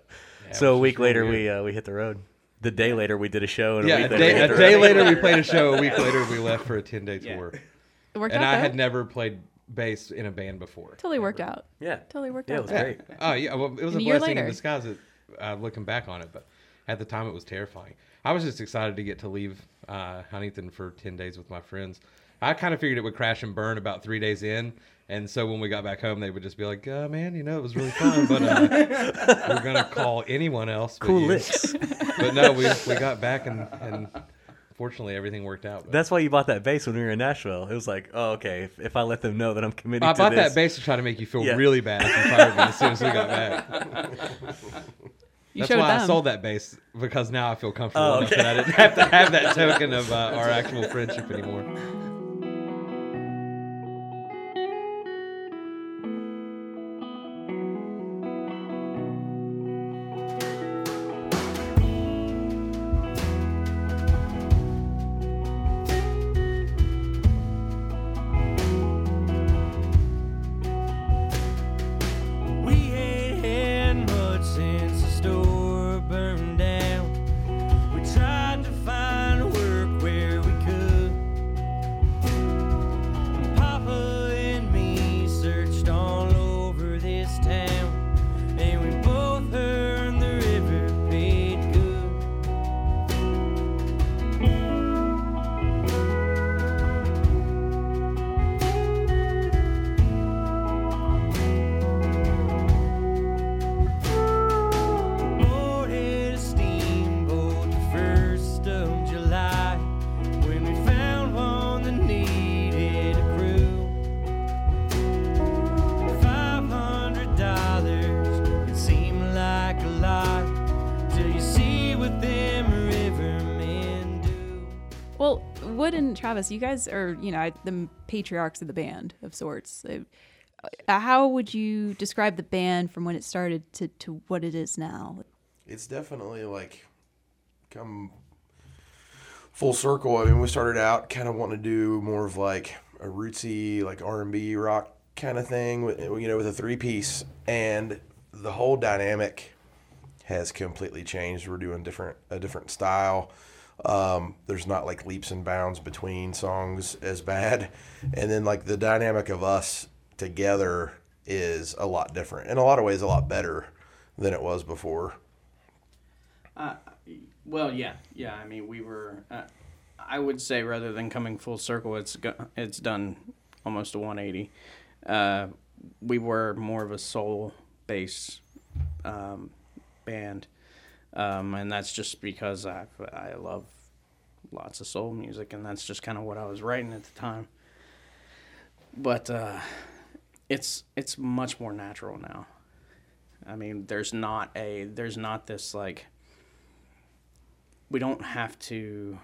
Speaker 3: So a week later, we hit the road. The day later, we did a show. And
Speaker 5: Yeah,
Speaker 3: a
Speaker 5: day later we played a show. A week later we left for a 10-day
Speaker 4: Yeah.
Speaker 5: tour.
Speaker 1: It worked
Speaker 5: And
Speaker 1: out.
Speaker 5: I
Speaker 1: though.
Speaker 5: had never played bass in a band before.
Speaker 1: Totally worked out.
Speaker 3: Yeah,
Speaker 1: Totally worked
Speaker 3: yeah, it
Speaker 1: out.
Speaker 3: was great.
Speaker 5: Oh yeah, well it was
Speaker 1: And
Speaker 5: a
Speaker 1: a year
Speaker 5: blessing in
Speaker 1: later.
Speaker 5: disguise. Looking back on it, but at the time it was terrifying. I was just excited to get to leave Huntington for 10 days with my friends. I kind of figured it would crash and burn about 3 days in, and so when we got back home, they would just be like, "Man, you know, it was really fun, but we're gonna call anyone else." But
Speaker 3: Cool
Speaker 5: you."
Speaker 3: licks.
Speaker 5: But no, we got back and fortunately everything worked out. But
Speaker 3: That's why you bought that bass when we were in Nashville. It was like, oh, okay, if I let them know that I'm committed
Speaker 5: I
Speaker 3: to
Speaker 5: bought
Speaker 3: this.
Speaker 5: that bass to try to make you feel
Speaker 3: Yeah.
Speaker 5: really bad if you fired me as soon as we got back.
Speaker 1: You
Speaker 5: That's
Speaker 1: showed
Speaker 5: why
Speaker 1: them.
Speaker 5: I sold that bass, because now I feel comfortable
Speaker 3: Oh,
Speaker 5: enough
Speaker 3: okay.
Speaker 5: that I didn't have to have that token of our actual friendship anymore.
Speaker 6: We ain't had much since the store burned down. We tried to find work where we could. Papa and me searched all over this town, and we both heard the river paid good. Boarded a steamboat the 1st of July, when we found one that needed a crew. $500 could seem like a lot till you see what them rivermen do.
Speaker 1: Well, Wood and Travis, you guys are, you know, the patriarchs of the band of sorts. How would you describe the band from when it started to what it is now?
Speaker 2: It's definitely like come full circle. I mean, we started out kind of wanting to do more of like a rootsy, like R&B rock kind of thing with, you know, with a 3-piece, and the whole dynamic has completely changed. We're doing a different style. There's not like leaps and bounds between songs as bad, and then like the dynamic of us together is a lot different, in a lot of ways a lot better than it was before.
Speaker 4: Well, yeah. I mean, we were. I would say rather than coming full circle, it's done almost a 180. We were more of a soul-based band, and that's just because I love lots of soul music, and that's just kind of what I was writing at the time. But it's much more natural now. I mean, there's not this like. We don't have to.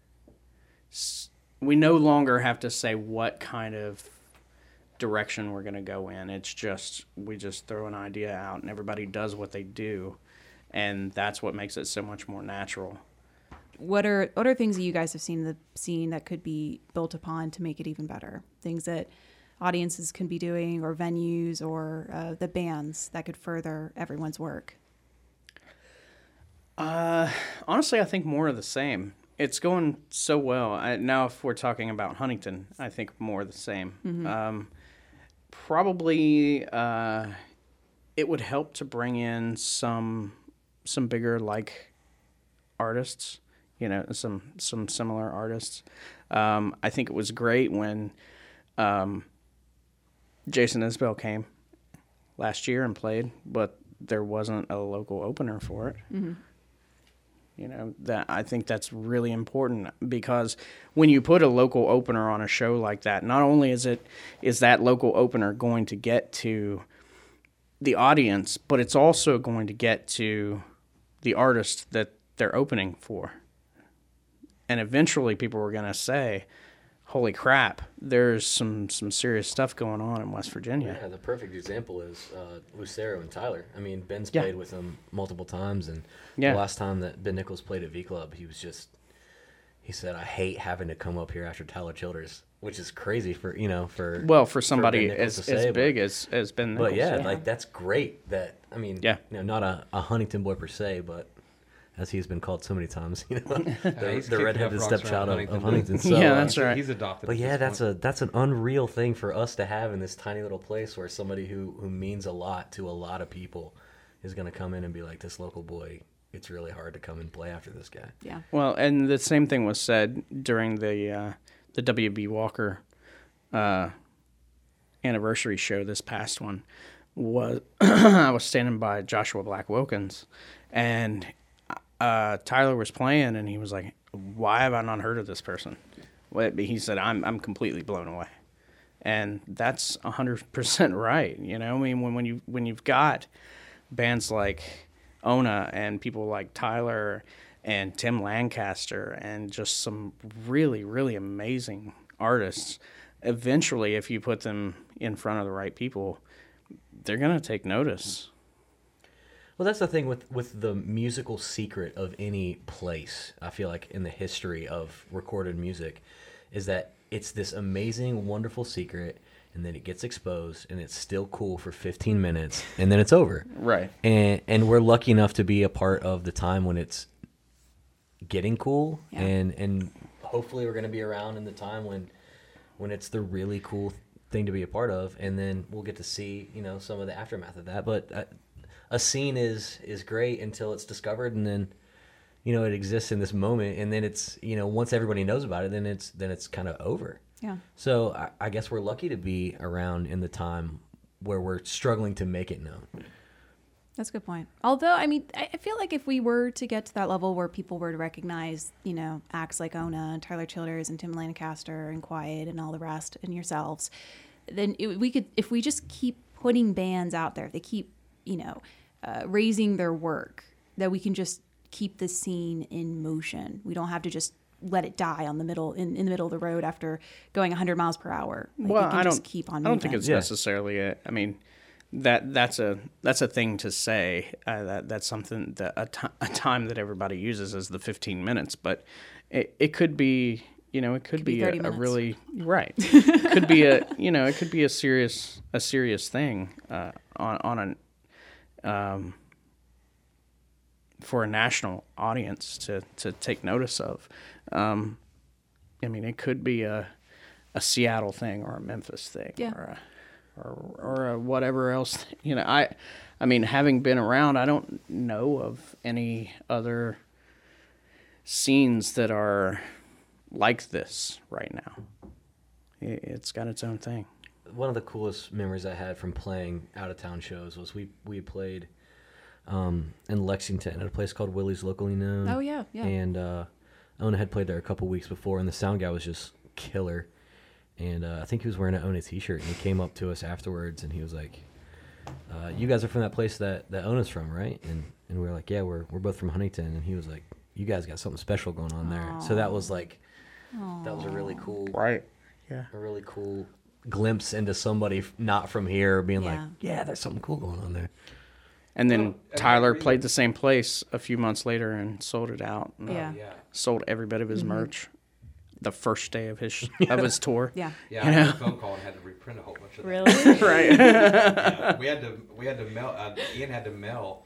Speaker 4: We no longer have to say what kind of direction we're going to go in. It's just we just throw an idea out, and everybody does what they do, and that's what makes it so much more natural.
Speaker 1: What are things that you guys have seen in the scene that could be built upon to make it even better? Things that audiences can be doing, or venues, or the bands that could further everyone's work?
Speaker 4: Honestly, I think more of the same. It's going so well. Now, if we're talking about Huntington, I think more of the same. Mm-hmm. Probably it would help to bring in some bigger like artists, some similar artists. I think it was great when Jason Isbell came last year and played, but there wasn't a local opener for it. Mm-hmm. That I think that's really important, because when you put a local opener on a show like that, not only is that local opener going to get to the audience, but it's also going to get to the artist that they're opening for. And eventually people are going to say, holy crap, there's some serious stuff going on in West Virginia.
Speaker 3: Yeah, the perfect example is Lucero and Tyler. I mean, Ben's played with them multiple times, and the last time that Ben Nichols played at V Club, he said, I hate having to come up here after Tyler Childers, which is crazy for
Speaker 4: somebody as big as Ben Nichols.
Speaker 3: But like that's great that, I mean, not a Huntington boy per se, but as he's been called so many times, the redheaded stepchild of Huntington. So,
Speaker 4: yeah, that's right.
Speaker 5: He's adopted.
Speaker 3: But that's an unreal thing for us to have in this tiny little place where somebody who means a lot to a lot of people is going to come in and be like, this local boy, it's really hard to come and play after this guy.
Speaker 1: Yeah.
Speaker 4: Well, and the same thing was said during the W.B. Walker anniversary show. This past one was I was standing by Joshua Black Wilkins, and Tyler was playing, and he was like, why have I not heard of this person? He said, I'm completely blown away. And that's 100% right. I mean, when you've got bands like Ona and people like Tyler and Tim Lancaster and just some really, really amazing artists, eventually, if you put them in front of the right people, they're going to take notice.
Speaker 3: Well, that's the thing with the musical secret of any place, I feel like, in the history of recorded music, is that it's this amazing, wonderful secret, and then it gets exposed, and it's still cool for 15 minutes, and then it's over.
Speaker 4: Right.
Speaker 3: And we're lucky enough to be a part of the time when it's getting cool, and hopefully we're going to be around in the time when it's the really cool thing to be a part of, and then we'll get to see, some of the aftermath of that. But a scene is great until it's discovered, and then it exists in this moment, and then it's once everybody knows about it, then it's kind of over.
Speaker 1: Yeah.
Speaker 3: So I guess we're lucky to be around in the time where we're struggling to make it known.
Speaker 1: That's a good point. Although, I mean, I feel like if we were to get to that level where people were to recognize, acts like Ona and Tyler Childers and Tim Lancaster and Quiet and all the rest and yourselves, then we could, if we just keep putting bands out there, if they keep, raising their work, that we can just keep the scene in motion. We don't have to just let it die in the middle of the road after going 100 miles per hour.
Speaker 4: I don't
Speaker 1: keep on moving.
Speaker 4: I don't think it's necessarily it. I mean, that's a thing to say. That's something that a time that everybody uses is the 15 minutes, but it could be, it could be a really right. It could be it could be a serious thing on an for a national audience to take notice of. I mean, it could be a Seattle thing or a Memphis thing or whatever else. You know, I mean, having been around, I don't know of any other scenes that are like this right now. It's got its own thing.
Speaker 3: One of the coolest memories I had from playing out of town shows was we played in Lexington at a place called Willie's Locally Known.
Speaker 1: Oh, yeah.
Speaker 3: And Ona had played there a couple weeks before, and the sound guy was just killer. And I think he was wearing an Ona t-shirt, and he came up to us afterwards, and he was like, "You guys are from that place that Ona's from, right?" And we were like, "Yeah, we're both from Huntington." And he was like, "You guys got something special going on there." So that was like, that was a really cool,
Speaker 4: Right. Yeah.
Speaker 3: a really cool glimpse into somebody not from here being like,
Speaker 1: Yeah.
Speaker 3: "Yeah, there's something cool going on there."
Speaker 4: And then
Speaker 5: and
Speaker 4: Tyler
Speaker 5: really-
Speaker 4: played the same place a few months later and sold it out. And
Speaker 1: Yeah.
Speaker 5: Yeah.
Speaker 4: sold every bit of his merch the first day of his tour.
Speaker 1: Yeah.
Speaker 5: Yeah, I had a phone call and had to reprint a whole bunch of that.
Speaker 1: Really?
Speaker 4: Right.
Speaker 5: Yeah, we had to mail. Ian had to mail.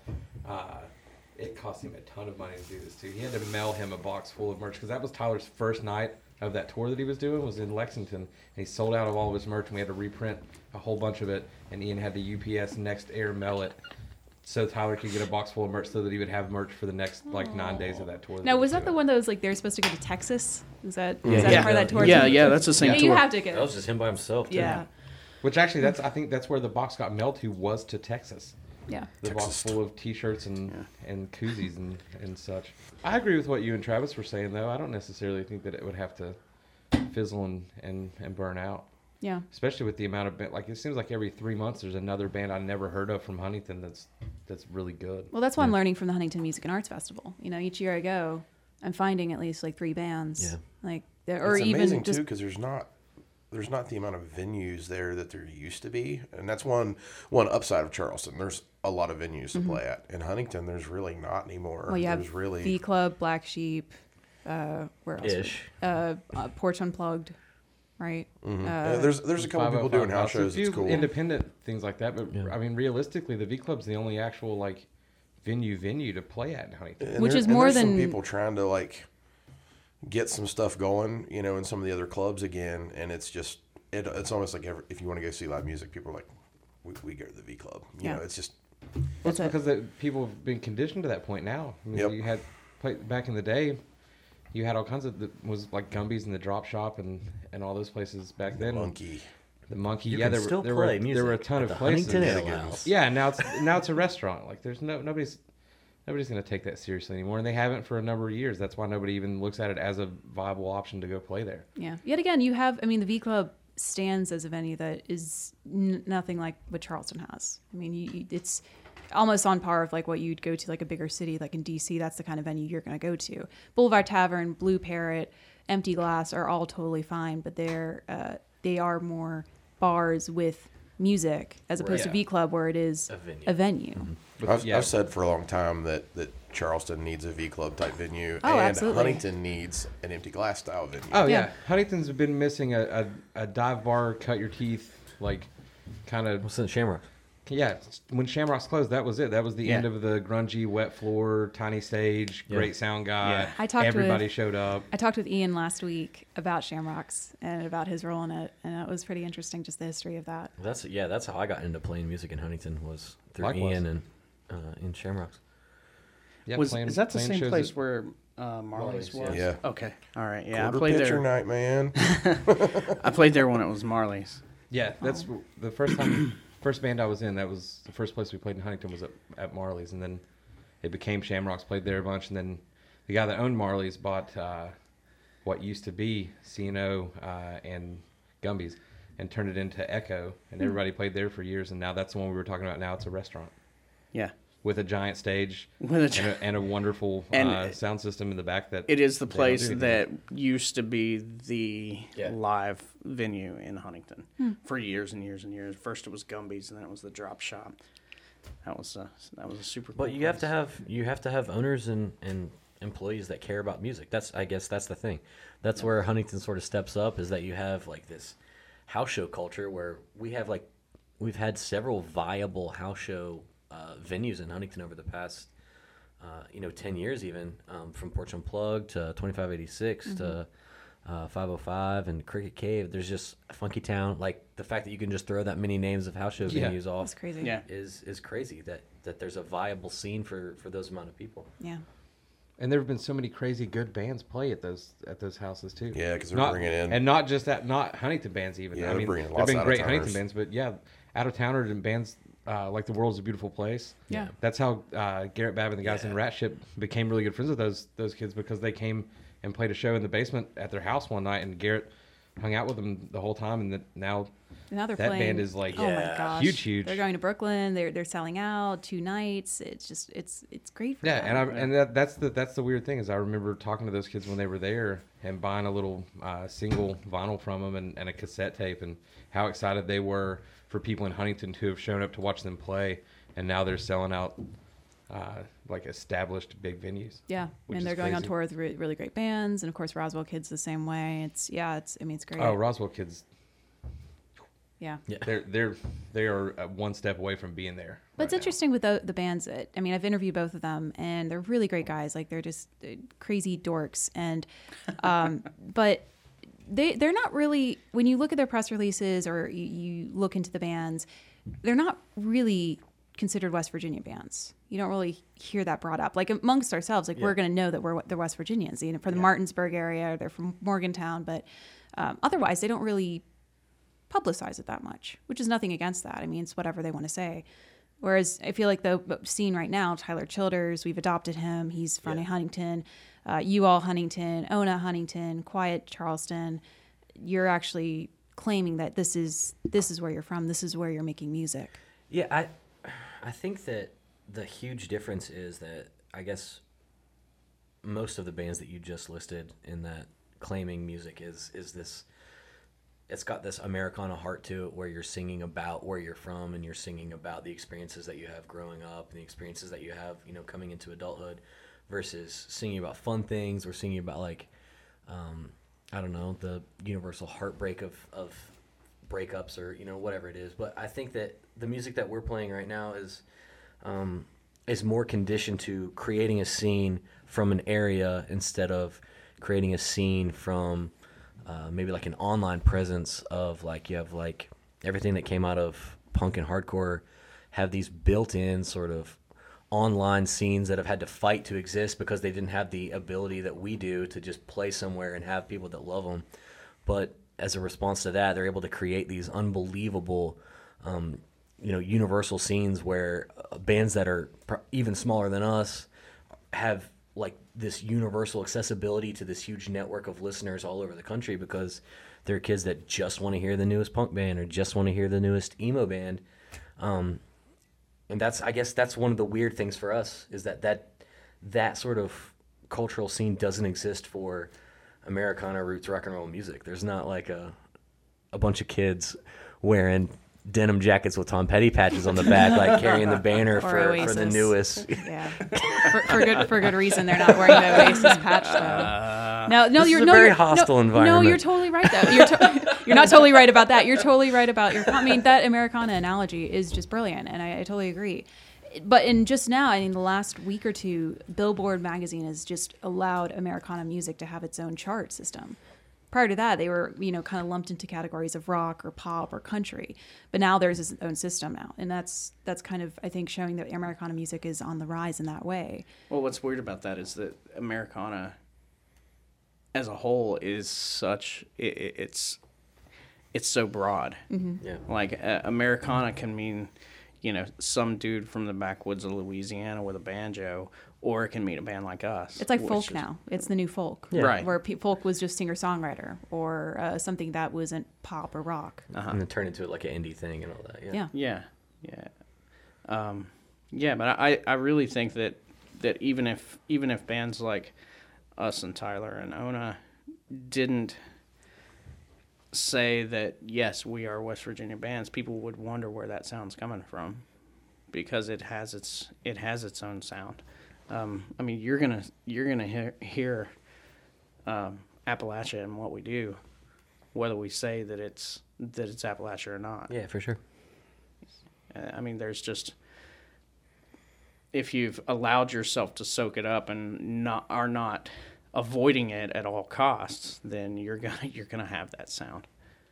Speaker 5: It cost him a ton of money to do this too. He had to mail him a box full of merch because that was Tyler's first night of that tour that he was doing was in Lexington, and he sold out of all of his merch. And we had to reprint a whole bunch of it, and Ian had to UPS next air mail it so Tyler could get a box full of merch so that he would have merch for the next like 9 days of that tour.
Speaker 1: Now,
Speaker 5: he
Speaker 1: was that the
Speaker 5: doing.
Speaker 1: one that was like they were supposed to go to Texas? Was that
Speaker 3: Yeah.
Speaker 1: part of that tour?
Speaker 4: Yeah,
Speaker 1: too?
Speaker 4: yeah, that's the same
Speaker 1: Yeah,
Speaker 4: tour.
Speaker 1: you have to get
Speaker 3: That
Speaker 1: it.
Speaker 3: was just him by himself. Too.
Speaker 1: Yeah.
Speaker 5: Which actually, I think that's where the box got mailed to was to Texas.
Speaker 1: Yeah.
Speaker 5: The box
Speaker 2: Texas.
Speaker 5: full of T-shirts and koozies and such. I agree with what you and Travis were saying, though. I don't necessarily think that it would have to fizzle and burn out,
Speaker 1: Yeah.
Speaker 5: especially with the amount of like it seems like every 3 months there's another band I never heard of from Huntington that's really good.
Speaker 1: Well, that's what I'm learning from the Huntington Music and Arts Festival. You know, each year I go, I'm finding at least like 3 bands.
Speaker 3: Yeah.
Speaker 1: Like, or
Speaker 2: It's
Speaker 1: even
Speaker 2: amazing
Speaker 1: just
Speaker 2: too because there's not the amount of venues there that there used to be, and that's one upside of Charleston. There's a lot of venues to play at. In Huntington, there's really not anymore.
Speaker 1: well, you have
Speaker 2: there's really
Speaker 1: V Club, Black Sheep, where else?
Speaker 3: Ish.
Speaker 1: Porch Unplugged, right?
Speaker 2: Yeah, there's a couple people doing house shows.
Speaker 5: A few
Speaker 2: It's cool.
Speaker 5: independent things like that, but
Speaker 3: Yeah.
Speaker 5: I mean, realistically, the V Club's the only actual like venue to play at in Huntington.
Speaker 2: And
Speaker 1: Which is
Speaker 2: and
Speaker 1: more
Speaker 2: there's some
Speaker 1: than-
Speaker 2: people trying to like get some stuff going, in some of the other clubs again, and it's just it's almost like if you want to go see live music, people are like, we go to the V Club.
Speaker 1: Yeah.
Speaker 2: It's just
Speaker 1: That's it.
Speaker 5: Because people have been conditioned to that point now. I mean,
Speaker 2: Yep.
Speaker 5: you had back in the day, you had all kinds of was like Gumby's and the Drop Shop and all those places back then.
Speaker 2: monkey.
Speaker 5: The Monkey.
Speaker 3: You
Speaker 5: yeah,
Speaker 3: can
Speaker 5: there
Speaker 3: still
Speaker 5: were there
Speaker 3: play
Speaker 5: were
Speaker 3: music
Speaker 5: there were a ton
Speaker 3: at
Speaker 5: of
Speaker 3: the
Speaker 5: places.
Speaker 3: Huntington
Speaker 2: Ale
Speaker 3: Ale
Speaker 2: House.
Speaker 3: House.
Speaker 5: Yeah, now it's a restaurant. Like there's nobody's going to take that seriously anymore, and they haven't for a number of years. That's why nobody even looks at it as a viable option to go play there.
Speaker 1: Yeah. Yet again, you have, I mean, the V Club stands as a venue that is nothing like what Charleston has. I mean, it's almost on par with like what you'd go to like a bigger city, like in DC. That's the kind of venue you're going to go to. Boulevard Tavern, Blue Parrot, Empty Glass are all totally fine, but they are more bars with music as opposed to
Speaker 5: Yeah.
Speaker 1: V Club where it is
Speaker 3: A venue.
Speaker 1: a venue.
Speaker 5: But
Speaker 2: I've said for a long time that Charleston needs a V Club type venue,
Speaker 1: Oh,
Speaker 2: and
Speaker 1: absolutely.
Speaker 2: Huntington needs an Empty Glass style venue.
Speaker 5: Oh
Speaker 1: Yeah.
Speaker 5: yeah. Huntington's been missing a dive bar, cut your teeth, like kind of.
Speaker 3: What's in Shamrock?
Speaker 5: Yeah, when Shamrocks closed, that was it. That was the
Speaker 4: Yeah.
Speaker 5: end of the grungy, wet floor, tiny stage,
Speaker 3: Yeah.
Speaker 5: great sound guy.
Speaker 4: Yeah.
Speaker 1: I talked
Speaker 5: Everybody
Speaker 1: with-
Speaker 5: showed up.
Speaker 1: I talked with Ian last week about Shamrocks and about his role in it, and it was pretty interesting, just the history of that.
Speaker 3: That's how I got into playing music in Huntington was through
Speaker 5: Likewise.
Speaker 3: Ian and in Shamrocks.
Speaker 5: Yeah,
Speaker 4: Is that the
Speaker 5: playing
Speaker 4: same
Speaker 5: shows
Speaker 4: place
Speaker 5: at-
Speaker 4: where Marley's was?
Speaker 2: Yeah.
Speaker 4: Okay. All right. Yeah, I
Speaker 2: Quarter
Speaker 4: played
Speaker 2: pitcher
Speaker 4: there.
Speaker 2: night, man.
Speaker 4: I played there when it was Marley's.
Speaker 5: Yeah, that's the first time, first band I was in. That was the first place we played in Huntington was at Marley's, and then it became Shamrocks. Played there a bunch, and then the guy that owned Marley's bought what used to be C&O and Gumby's, and turned it into Echo, and everybody played there for years. And now that's the one we were talking about. Now it's a restaurant
Speaker 4: Yeah.
Speaker 5: with a giant stage
Speaker 4: With a
Speaker 5: and a wonderful
Speaker 4: And
Speaker 5: sound system in the back. That
Speaker 4: It is the
Speaker 5: they don't
Speaker 4: place
Speaker 5: do
Speaker 4: that
Speaker 5: anymore.
Speaker 4: used to be the
Speaker 3: Yeah.
Speaker 4: live venue in Huntington for years and years and years. First it was Gumby's, and then it was the Drop Shop. That was a super.
Speaker 3: But
Speaker 4: cool
Speaker 3: you have
Speaker 4: place.
Speaker 3: to have owners and employees that care about music. I guess that's the thing. That's where Huntington sort of steps up, is that you have like this house show culture where we've had several viable house show venues in Huntington over the past 10 years even, from Porch Unplugged to 2586 to 505 and Cricket Cave. There's just Funky Town. Like the fact that you can just throw that many names of house show venues off
Speaker 1: That's crazy.
Speaker 4: Yeah.
Speaker 3: is crazy. That there's a viable scene for those amount of people.
Speaker 1: Yeah.
Speaker 5: And there have been so many crazy good bands play at those houses too.
Speaker 2: Yeah, 'cause they're bringing in-
Speaker 5: and not just that, not Huntington bands even.
Speaker 2: Yeah,
Speaker 5: I
Speaker 2: they're
Speaker 5: mean,
Speaker 2: bringing
Speaker 5: there've
Speaker 2: lots
Speaker 5: been
Speaker 2: of
Speaker 5: great
Speaker 2: out-of-towners.
Speaker 5: Huntington bands, but yeah, out of towners and bands like The World's a Beautiful Place.
Speaker 1: Yeah.
Speaker 5: That's how Garrett Babb and the guys in Rat Ship became really good friends with those kids, because they came and played a show in the basement at their house one night, and Garrett hung out with them the whole time, and now
Speaker 1: Now they're
Speaker 5: that
Speaker 1: playing.
Speaker 5: band is like
Speaker 1: Oh my gosh.
Speaker 5: huge.
Speaker 1: They're going to Brooklyn. They're selling out 2 nights. It's just it's great for them.
Speaker 5: and that's the weird thing is I remember talking to those kids when they were there and buying a little single vinyl from them and a cassette tape, and how excited they were for people in Huntington to have shown up to watch them play, and now they're selling out like established big venues.
Speaker 1: Yeah,
Speaker 5: which
Speaker 1: and they're
Speaker 5: is
Speaker 1: going on
Speaker 5: crazy.
Speaker 1: tour with really great bands, and of course Roswell Kids the same way. It's great.
Speaker 5: Oh, Roswell kids,
Speaker 1: yeah.
Speaker 5: they are one step away from being there.
Speaker 1: But it's
Speaker 5: right now.
Speaker 1: interesting with the bands. I've interviewed both of them, and they're really great guys. Like they're just crazy dorks, and but they're not really. When you look at their press releases or you look into the bands, they're not really considered West Virginia bands. You don't really hear that brought up. Like amongst ourselves, like we're going to know that they're West Virginians. You know, from the Martinsburg area, they're from Morgantown, but otherwise they don't really publicize it that much, which is nothing against that. I mean, it's whatever they want to say. Whereas I feel like the scene right now, Tyler Childers, we've adopted him. He's from Huntington, you all Huntington, Ona Huntington, Quiet Charleston. You're actually claiming that this is where you're from. This is where you're making music.
Speaker 3: Yeah, I think that the huge difference is that I guess most of the bands that you just listed in that claiming music is this. It's got this Americana heart to it, where you're singing about where you're from, and you're singing about the experiences that you have growing up and the experiences that you have, coming into adulthood, versus singing about fun things or singing about like, I don't know, the universal heartbreak of breakups or whatever it is. But I think that the music that we're playing right now is more conditioned to creating a scene from an area instead of creating a scene from maybe like an online presence of like you have like everything that came out of punk and hardcore have these built-in sort of online scenes that have had to fight to exist because they didn't have the ability that we do to just play somewhere and have people that love them. But as a response to that, they're able to create these unbelievable, universal scenes where bands that are even smaller than us have like this universal accessibility to this huge network of listeners all over the country, because there are kids that just want to hear the newest punk band or just want to hear the newest emo band. And I guess that's one of the weird things for us, is that sort of cultural scene doesn't exist for Americana roots rock and roll music. There's not like a bunch of kids wearing denim jackets with Tom Petty patches on the back, like carrying the banner for the newest.
Speaker 1: Yeah, for good reason. They're not wearing the Oasis patch though.
Speaker 3: This is a very hostile environment.
Speaker 1: No, you're totally right though. You're not totally right about that. You're totally right about your. I mean, that Americana analogy is just brilliant, and I totally agree. But in just now, I mean, the last week or two, Billboard magazine has just allowed Americana music to have its own chart system. Prior to that, they were, kind of lumped into categories of rock or pop or country. But now there's its own system now. And that's kind of, I think, showing that Americana music is on the rise in that way.
Speaker 4: Well, what's weird about that is that Americana as a whole is such, it's so broad.
Speaker 1: Mm-hmm.
Speaker 3: Yeah.
Speaker 4: Like Americana can mean, some dude from the backwoods of Louisiana with a banjo, or it can mean a band like us.
Speaker 1: It's like
Speaker 4: which
Speaker 1: folk
Speaker 4: is-
Speaker 1: now. It's the new folk.
Speaker 3: Yeah.
Speaker 4: Right.
Speaker 1: Where folk was just singer-songwriter or something that wasn't pop or rock.
Speaker 3: And then turn into it like an indie thing and all that. Yeah.
Speaker 1: Yeah.
Speaker 4: Yeah. But I really think that even if bands like us and Tyler and Ona didn't say that, yes, we are West Virginia bands, people would wonder where that sound's coming from, because it has its own sound. I mean, you're gonna hear Appalachia in what we do, whether we say that it's Appalachia or not.
Speaker 3: Yeah, for sure.
Speaker 4: I mean, there's just, if you've allowed yourself to soak it up and are not avoiding it at all costs, then you're gonna have that sound.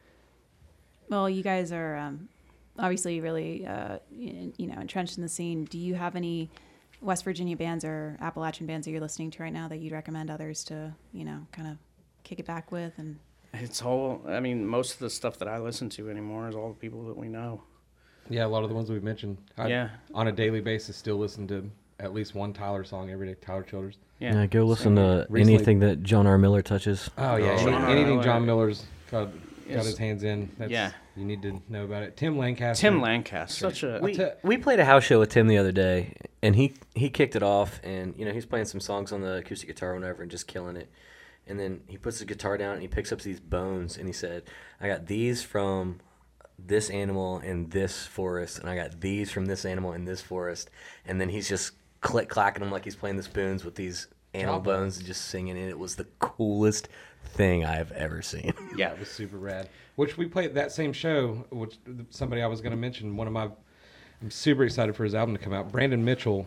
Speaker 1: Well, you guys are obviously really, entrenched in the scene. Do you have any West Virginia bands or Appalachian bands that you're listening to right now that you'd recommend others to, kind of kick it back with? And
Speaker 4: It's all. I mean, most of the stuff that I listen to anymore is all the people that we know.
Speaker 5: Yeah, a lot of the ones we've mentioned.
Speaker 4: Yeah.
Speaker 5: On a daily basis, still listen to at least one Tyler song every day. Tyler Childers.
Speaker 3: Yeah, go listen to
Speaker 5: Recently-
Speaker 3: anything that John R. Miller touches.
Speaker 5: Oh yeah,
Speaker 2: Oh,
Speaker 5: anything
Speaker 4: yeah.
Speaker 5: John Miller's got
Speaker 4: Yes.
Speaker 5: his hands in.
Speaker 4: Yeah.
Speaker 5: You need to know about it. Tim Lancaster.
Speaker 4: Tim Lancaster, such a.
Speaker 3: We played a house show with Tim the other day, and he kicked it off, and he's playing some songs on the acoustic guitar or whatever, and just killing it. And then he puts the guitar down and he picks up these bones, and he said, "I got these from this animal in this forest, and I got these from this animal in this forest." And then he's just clacking them like he's playing the spoons with these animal bones and just singing, and it was the coolest thing I've ever seen.
Speaker 5: Yeah, it was super rad. Which we played that same show, which somebody I was going to mention, I'm super excited for his album to come out. Brandon Mitchell,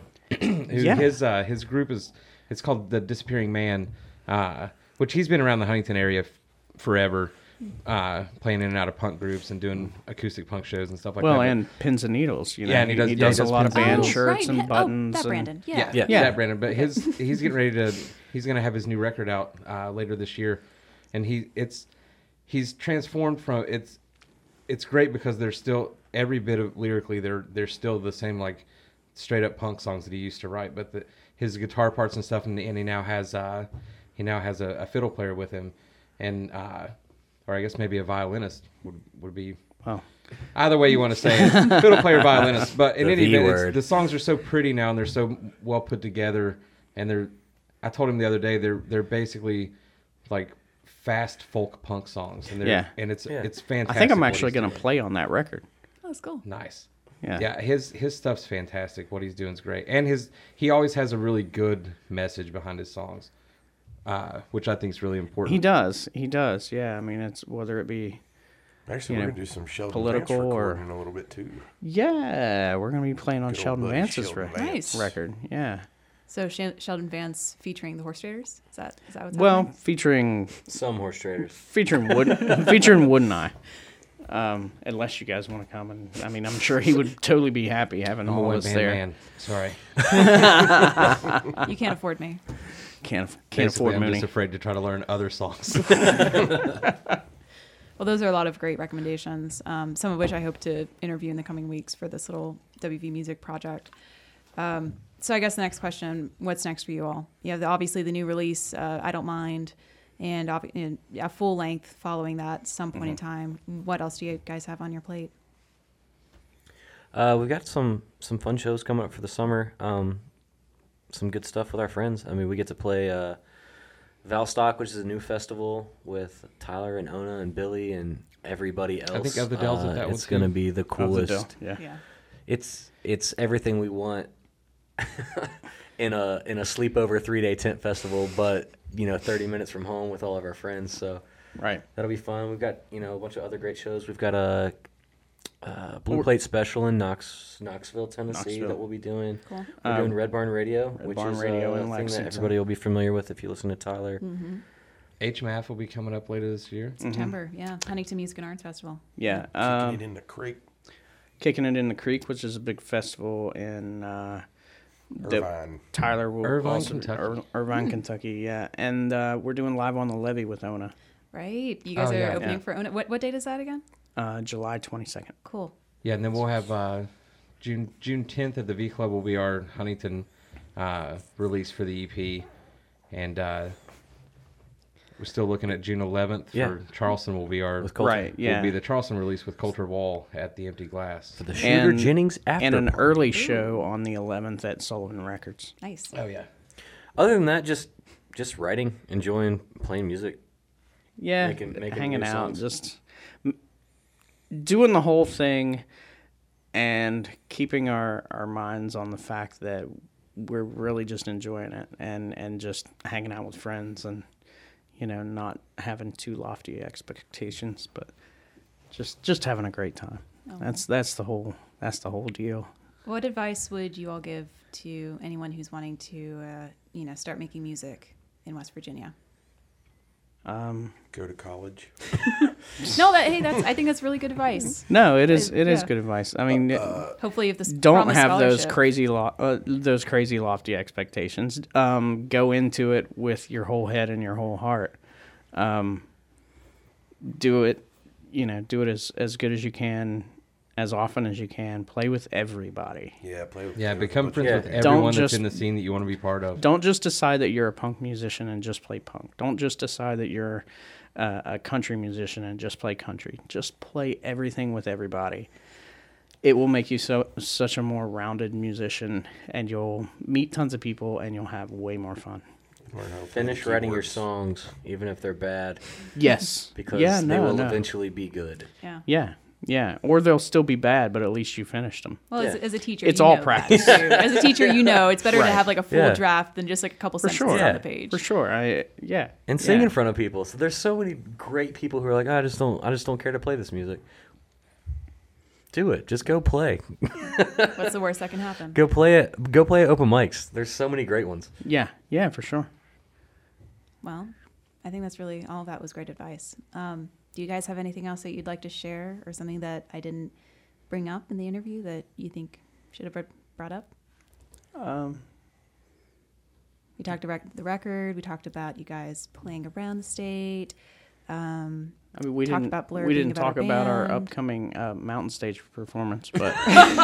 Speaker 5: his group it's called The Disappearing Man, which he's been around the Huntington area forever, playing in and out of punk groups and doing acoustic punk shows and stuff like that.
Speaker 4: Well,
Speaker 5: But-
Speaker 4: and Pins and Needles,
Speaker 5: Yeah, and he does-
Speaker 4: he
Speaker 5: yeah,
Speaker 4: does
Speaker 5: he
Speaker 4: a
Speaker 5: does
Speaker 4: lot of
Speaker 5: Pins and
Speaker 4: band
Speaker 5: Needles.
Speaker 4: shirts and buttons.
Speaker 1: that
Speaker 4: and-
Speaker 1: Brandon.
Speaker 5: Yeah,
Speaker 1: Yeah.
Speaker 5: that Brandon. But he's getting ready to. He's gonna have his new record out later this year, and he's transformed from it's great because there's still every bit of lyrically they're still the same like straight up punk songs that he used to write, but his guitar parts and stuff, and he now has a fiddle player with him, and or I guess maybe a violinist would be.
Speaker 4: Well,
Speaker 5: Either way you want to say it, fiddle player, violinist. But in
Speaker 3: The
Speaker 5: any
Speaker 3: V
Speaker 5: event,
Speaker 3: word.
Speaker 5: the songs are so pretty now, and they're so well put together. And I told him the other day, they're basically like fast folk punk songs, and it's fantastic.
Speaker 4: I think I'm
Speaker 5: what
Speaker 4: actually
Speaker 5: he's
Speaker 4: going to
Speaker 5: doing.
Speaker 4: play on that record.
Speaker 1: Oh, that's cool.
Speaker 5: Nice.
Speaker 4: Yeah.
Speaker 5: Yeah, his stuff's fantastic. What he's doing is great, and he always has a really good message behind his songs, which I think is really important.
Speaker 4: He does. Yeah. I mean, it's whether it be.
Speaker 2: Actually,
Speaker 4: You
Speaker 2: we're
Speaker 4: know,
Speaker 2: going to do some Sheldon
Speaker 4: political
Speaker 2: Vance
Speaker 4: or-
Speaker 2: recording a little bit too.
Speaker 4: Yeah, we're going to be playing on
Speaker 2: Good old
Speaker 4: Sheldon
Speaker 2: buddy
Speaker 4: Vance's
Speaker 2: Sheldon
Speaker 4: record.
Speaker 2: Vance.
Speaker 1: Nice.
Speaker 4: Yeah.
Speaker 1: So Sheldon Vance featuring the Horse Traders? Is that what's
Speaker 4: Well,
Speaker 1: happening?
Speaker 4: featuring
Speaker 3: Some horse traders.
Speaker 4: featuring Wood and I. Unless you guys want to come, and I mean, I'm sure he would totally be happy having
Speaker 5: I'm a
Speaker 4: all of
Speaker 5: one
Speaker 4: us
Speaker 5: man
Speaker 4: there.
Speaker 5: man. Sorry,
Speaker 1: You can't afford me.
Speaker 4: Can't
Speaker 5: Basically,
Speaker 4: afford
Speaker 5: I'm
Speaker 4: Mooney.
Speaker 5: just afraid to try to learn other songs.
Speaker 1: Well, those are a lot of great recommendations, some of which I hope to interview in the coming weeks for this little WV Music project. So I guess the next question, what's next for you all? You have obviously the new release, I Don't Mind, and a full length following that at some point in time. What else do you guys have on your plate?
Speaker 3: We've got some fun shows coming up for the summer. Some good stuff with our friends. I mean, we get to play Valstock, which is a new festival with Tyler and Ona and Billy and everybody else.
Speaker 5: I think Of the Del's at that one,
Speaker 3: It's going to
Speaker 5: too.
Speaker 3: be the
Speaker 4: Of the
Speaker 3: coolest.
Speaker 4: Dell, yeah.
Speaker 1: Yeah.
Speaker 3: It's everything we want in a sleepover 3-day tent festival, but 30 minutes from home with all of our friends. So
Speaker 4: Right.
Speaker 3: that'll be fun. We've got a bunch of other great shows. We've got a Blue Plate Special in Knoxville, Tennessee
Speaker 4: Knoxville.
Speaker 3: that we'll be doing.
Speaker 1: Cool.
Speaker 3: We're doing Red Barn Radio,
Speaker 4: Red
Speaker 3: which
Speaker 4: Barn
Speaker 3: is
Speaker 4: Radio
Speaker 3: a
Speaker 4: in
Speaker 3: thing that
Speaker 4: Lexington.
Speaker 3: everybody will be familiar with if you listen to Tyler.
Speaker 5: HMAF will be coming up later this year.
Speaker 1: September, yeah. Huntington Music and Arts Festival.
Speaker 4: Yeah.
Speaker 2: Kicking it in the creek,
Speaker 4: Kicking It in the Creek, which is a big festival in
Speaker 2: Irvine.
Speaker 4: Tyler will
Speaker 5: Irvine,
Speaker 4: also,
Speaker 5: Kentucky.
Speaker 4: Irvine, Kentucky. Yeah, and we're doing Live on the Levee with Ona,
Speaker 1: Right? You guys
Speaker 5: Oh,
Speaker 1: are
Speaker 5: yeah.
Speaker 1: opening
Speaker 4: Yeah.
Speaker 1: for Ona. What date is that again?
Speaker 4: July 22nd.
Speaker 1: Cool.
Speaker 5: Yeah, and then we'll have June 10th at the V Club will be our Huntington release for the EP, and we're still looking at June 11th
Speaker 3: Yeah.
Speaker 5: for Charleston. Will be our
Speaker 3: With Coulter.
Speaker 4: Right. Yeah.
Speaker 5: will be the Charleston release with Coulter Wall at the Empty Glass.
Speaker 3: For the Shooter
Speaker 4: And-
Speaker 3: Jennings after
Speaker 4: and an
Speaker 3: party.
Speaker 4: early show on the 11th at Sullivan Records.
Speaker 1: Nice.
Speaker 5: Oh yeah.
Speaker 3: Other than that, just writing, enjoying playing music.
Speaker 4: Yeah,
Speaker 3: Making
Speaker 4: hanging
Speaker 3: new
Speaker 4: out,
Speaker 3: songs.
Speaker 4: just doing the whole thing, and keeping our minds on the fact that we're really just enjoying it, and just hanging out with friends, and not having too lofty expectations, but just having a great time.
Speaker 1: Oh.
Speaker 4: That's the whole deal.
Speaker 1: What advice would you all give to anyone who's wanting to, start making music in West Virginia?
Speaker 2: Go to college.
Speaker 1: No, I think that's really good advice.
Speaker 4: No, it is
Speaker 1: Yeah.
Speaker 4: good advice. I mean,
Speaker 1: Hopefully, if this
Speaker 4: don't
Speaker 1: promised
Speaker 4: have those
Speaker 1: scholarship-
Speaker 4: crazy lofty expectations. Go into it with your whole head and your whole heart. Do it as good as you can, as often as you can. Play with everybody.
Speaker 2: Yeah, play with.
Speaker 5: Yeah,
Speaker 2: play
Speaker 5: become
Speaker 2: with
Speaker 5: friends with
Speaker 4: Don't
Speaker 5: everyone that's
Speaker 4: just-
Speaker 5: in the scene that you want to be part of.
Speaker 4: Don't just decide that you're a punk musician and just play punk. Don't just decide that you're a country musician and just play country. Just play everything with everybody. It will make you such a more rounded musician, and you'll meet tons of people, and you'll have way more fun.
Speaker 2: Learn how to play
Speaker 3: Finish
Speaker 2: the
Speaker 3: writing your
Speaker 2: keyboards.
Speaker 3: songs, even if they're bad,
Speaker 4: Yes,
Speaker 3: because
Speaker 4: yeah,
Speaker 3: they
Speaker 4: no,
Speaker 3: will
Speaker 4: no.
Speaker 3: eventually be good.
Speaker 1: Yeah.
Speaker 4: Yeah, or they'll still be bad, but at least you finished them.
Speaker 1: Well,
Speaker 3: Yeah.
Speaker 1: as a teacher,
Speaker 4: It's
Speaker 1: you
Speaker 4: all
Speaker 1: know
Speaker 4: practice.
Speaker 1: that, too. As a teacher, it's better to
Speaker 3: Right.
Speaker 1: have like a full
Speaker 3: Yeah.
Speaker 1: draft than just like a couple
Speaker 4: For
Speaker 1: sentences
Speaker 4: sure.
Speaker 1: on the page.
Speaker 4: For sure,
Speaker 3: And sing
Speaker 4: yeah.
Speaker 3: in front of people. So there's so many great people who are like, I just don't care to play this music. Do it. Just go play.
Speaker 1: What's the worst that can happen?
Speaker 3: Go play it. Go play at open mics. There's so many great ones.
Speaker 4: Yeah, for sure.
Speaker 1: Well, I think that's really all of that was great advice. Do you guys have anything else that you'd like to share, or something that I didn't bring up in the interview that you think should have brought up? We talked about the record. We talked about you guys playing around the state.
Speaker 4: I mean, we
Speaker 1: Talked
Speaker 4: didn't
Speaker 1: about Blur
Speaker 4: we
Speaker 1: being
Speaker 4: didn't
Speaker 1: about
Speaker 4: talk
Speaker 1: a
Speaker 4: about our
Speaker 1: band.
Speaker 4: upcoming mountain stage performance, but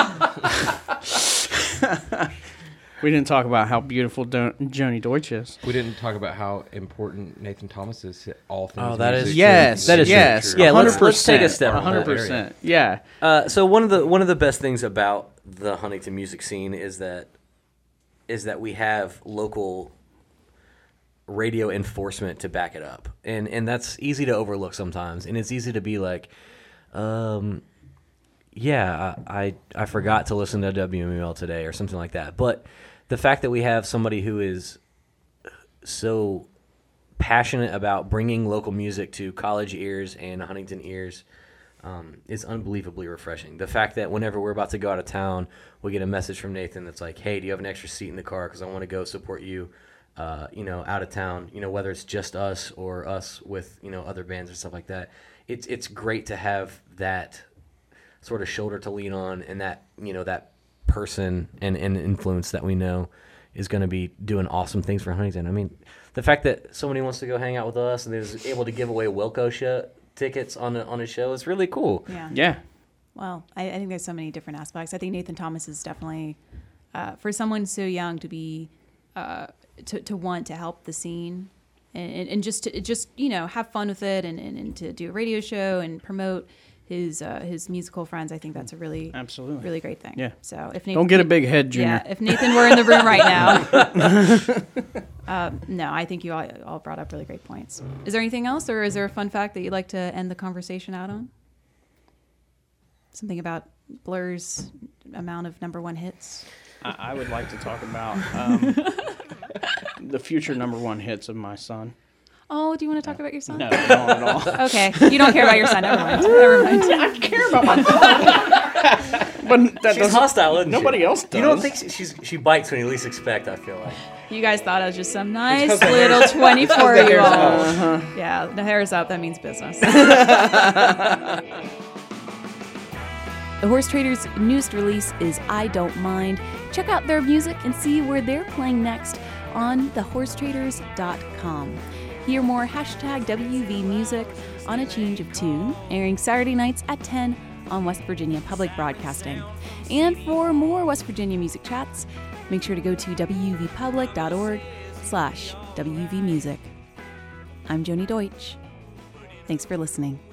Speaker 4: we didn't talk about how beautiful Joni Deutsch is.
Speaker 5: We didn't talk about how important Nathan Thomas is to all things.
Speaker 3: Oh, that is
Speaker 5: music.
Speaker 3: true.
Speaker 4: Yes,
Speaker 3: That is true.
Speaker 4: yes,
Speaker 3: Yeah, let's
Speaker 4: 100%,
Speaker 3: take a step on that
Speaker 4: 100%. Yeah,
Speaker 3: So one of the best things about the Huntington music scene is that we have local radio enforcement to back it up, and that's easy to overlook sometimes, and it's easy to be like, yeah, I forgot to listen to WML today or something like that. But the fact that we have somebody who is so passionate about bringing local music to college ears and Huntington ears is unbelievably refreshing. The fact that whenever we're about to go out of town, we get a message from Nathan that's like, hey, do you have an extra seat in the car? Because I want to go support you, out of town, whether it's just us or us with, other bands or stuff like that. It's great to have that sort of shoulder to lean on, and that, that person and influence that we know is going to be doing awesome things for Huntington. I mean, the fact that somebody wants to go hang out with us and is able to give away Wilco tickets on a show is really cool.
Speaker 4: yeah.
Speaker 1: Well, I think there's so many different aspects. I think Nathan Thomas is definitely, for someone so young to be, to want to help the scene and just have fun with it and to do a radio show and promote his musical friends. I think that's a really,
Speaker 4: Absolutely.
Speaker 1: really great thing.
Speaker 4: Yeah.
Speaker 1: So if Nathan,
Speaker 4: Don't get a big head, Junior.
Speaker 1: Yeah, if Nathan were in the room right now. No, I think you all brought up really great points. Is there anything else, or is there a fun fact that you'd like to end the conversation out on? Something about Blur's amount of #1 hits?
Speaker 4: I would like to talk about the future #1 hits of my son.
Speaker 1: Oh, do you want to talk about your son?
Speaker 4: No, not at all.
Speaker 1: Okay, you don't care about your son. Never mind. Never mind.
Speaker 4: I care about my son. But that
Speaker 3: She's
Speaker 4: doesn't,
Speaker 3: hostile, isn't she?
Speaker 4: nobody else does.
Speaker 3: You don't think she bites when you least expect, I feel like.
Speaker 1: You guys thought I was just some nice little 24-year-old. Yeah, the hair's up. That means business. The Horse Traders' newest release is I Don't Mind. Check out their music and see where they're playing next on thehorsetraders.com. Hear more #WV Music on A Change of Tune, airing Saturday nights at 10 on West Virginia Public Broadcasting. And for more West Virginia music chats, make sure to go to wvpublic.org/WVmusic. I'm Joni Deutsch. Thanks for listening.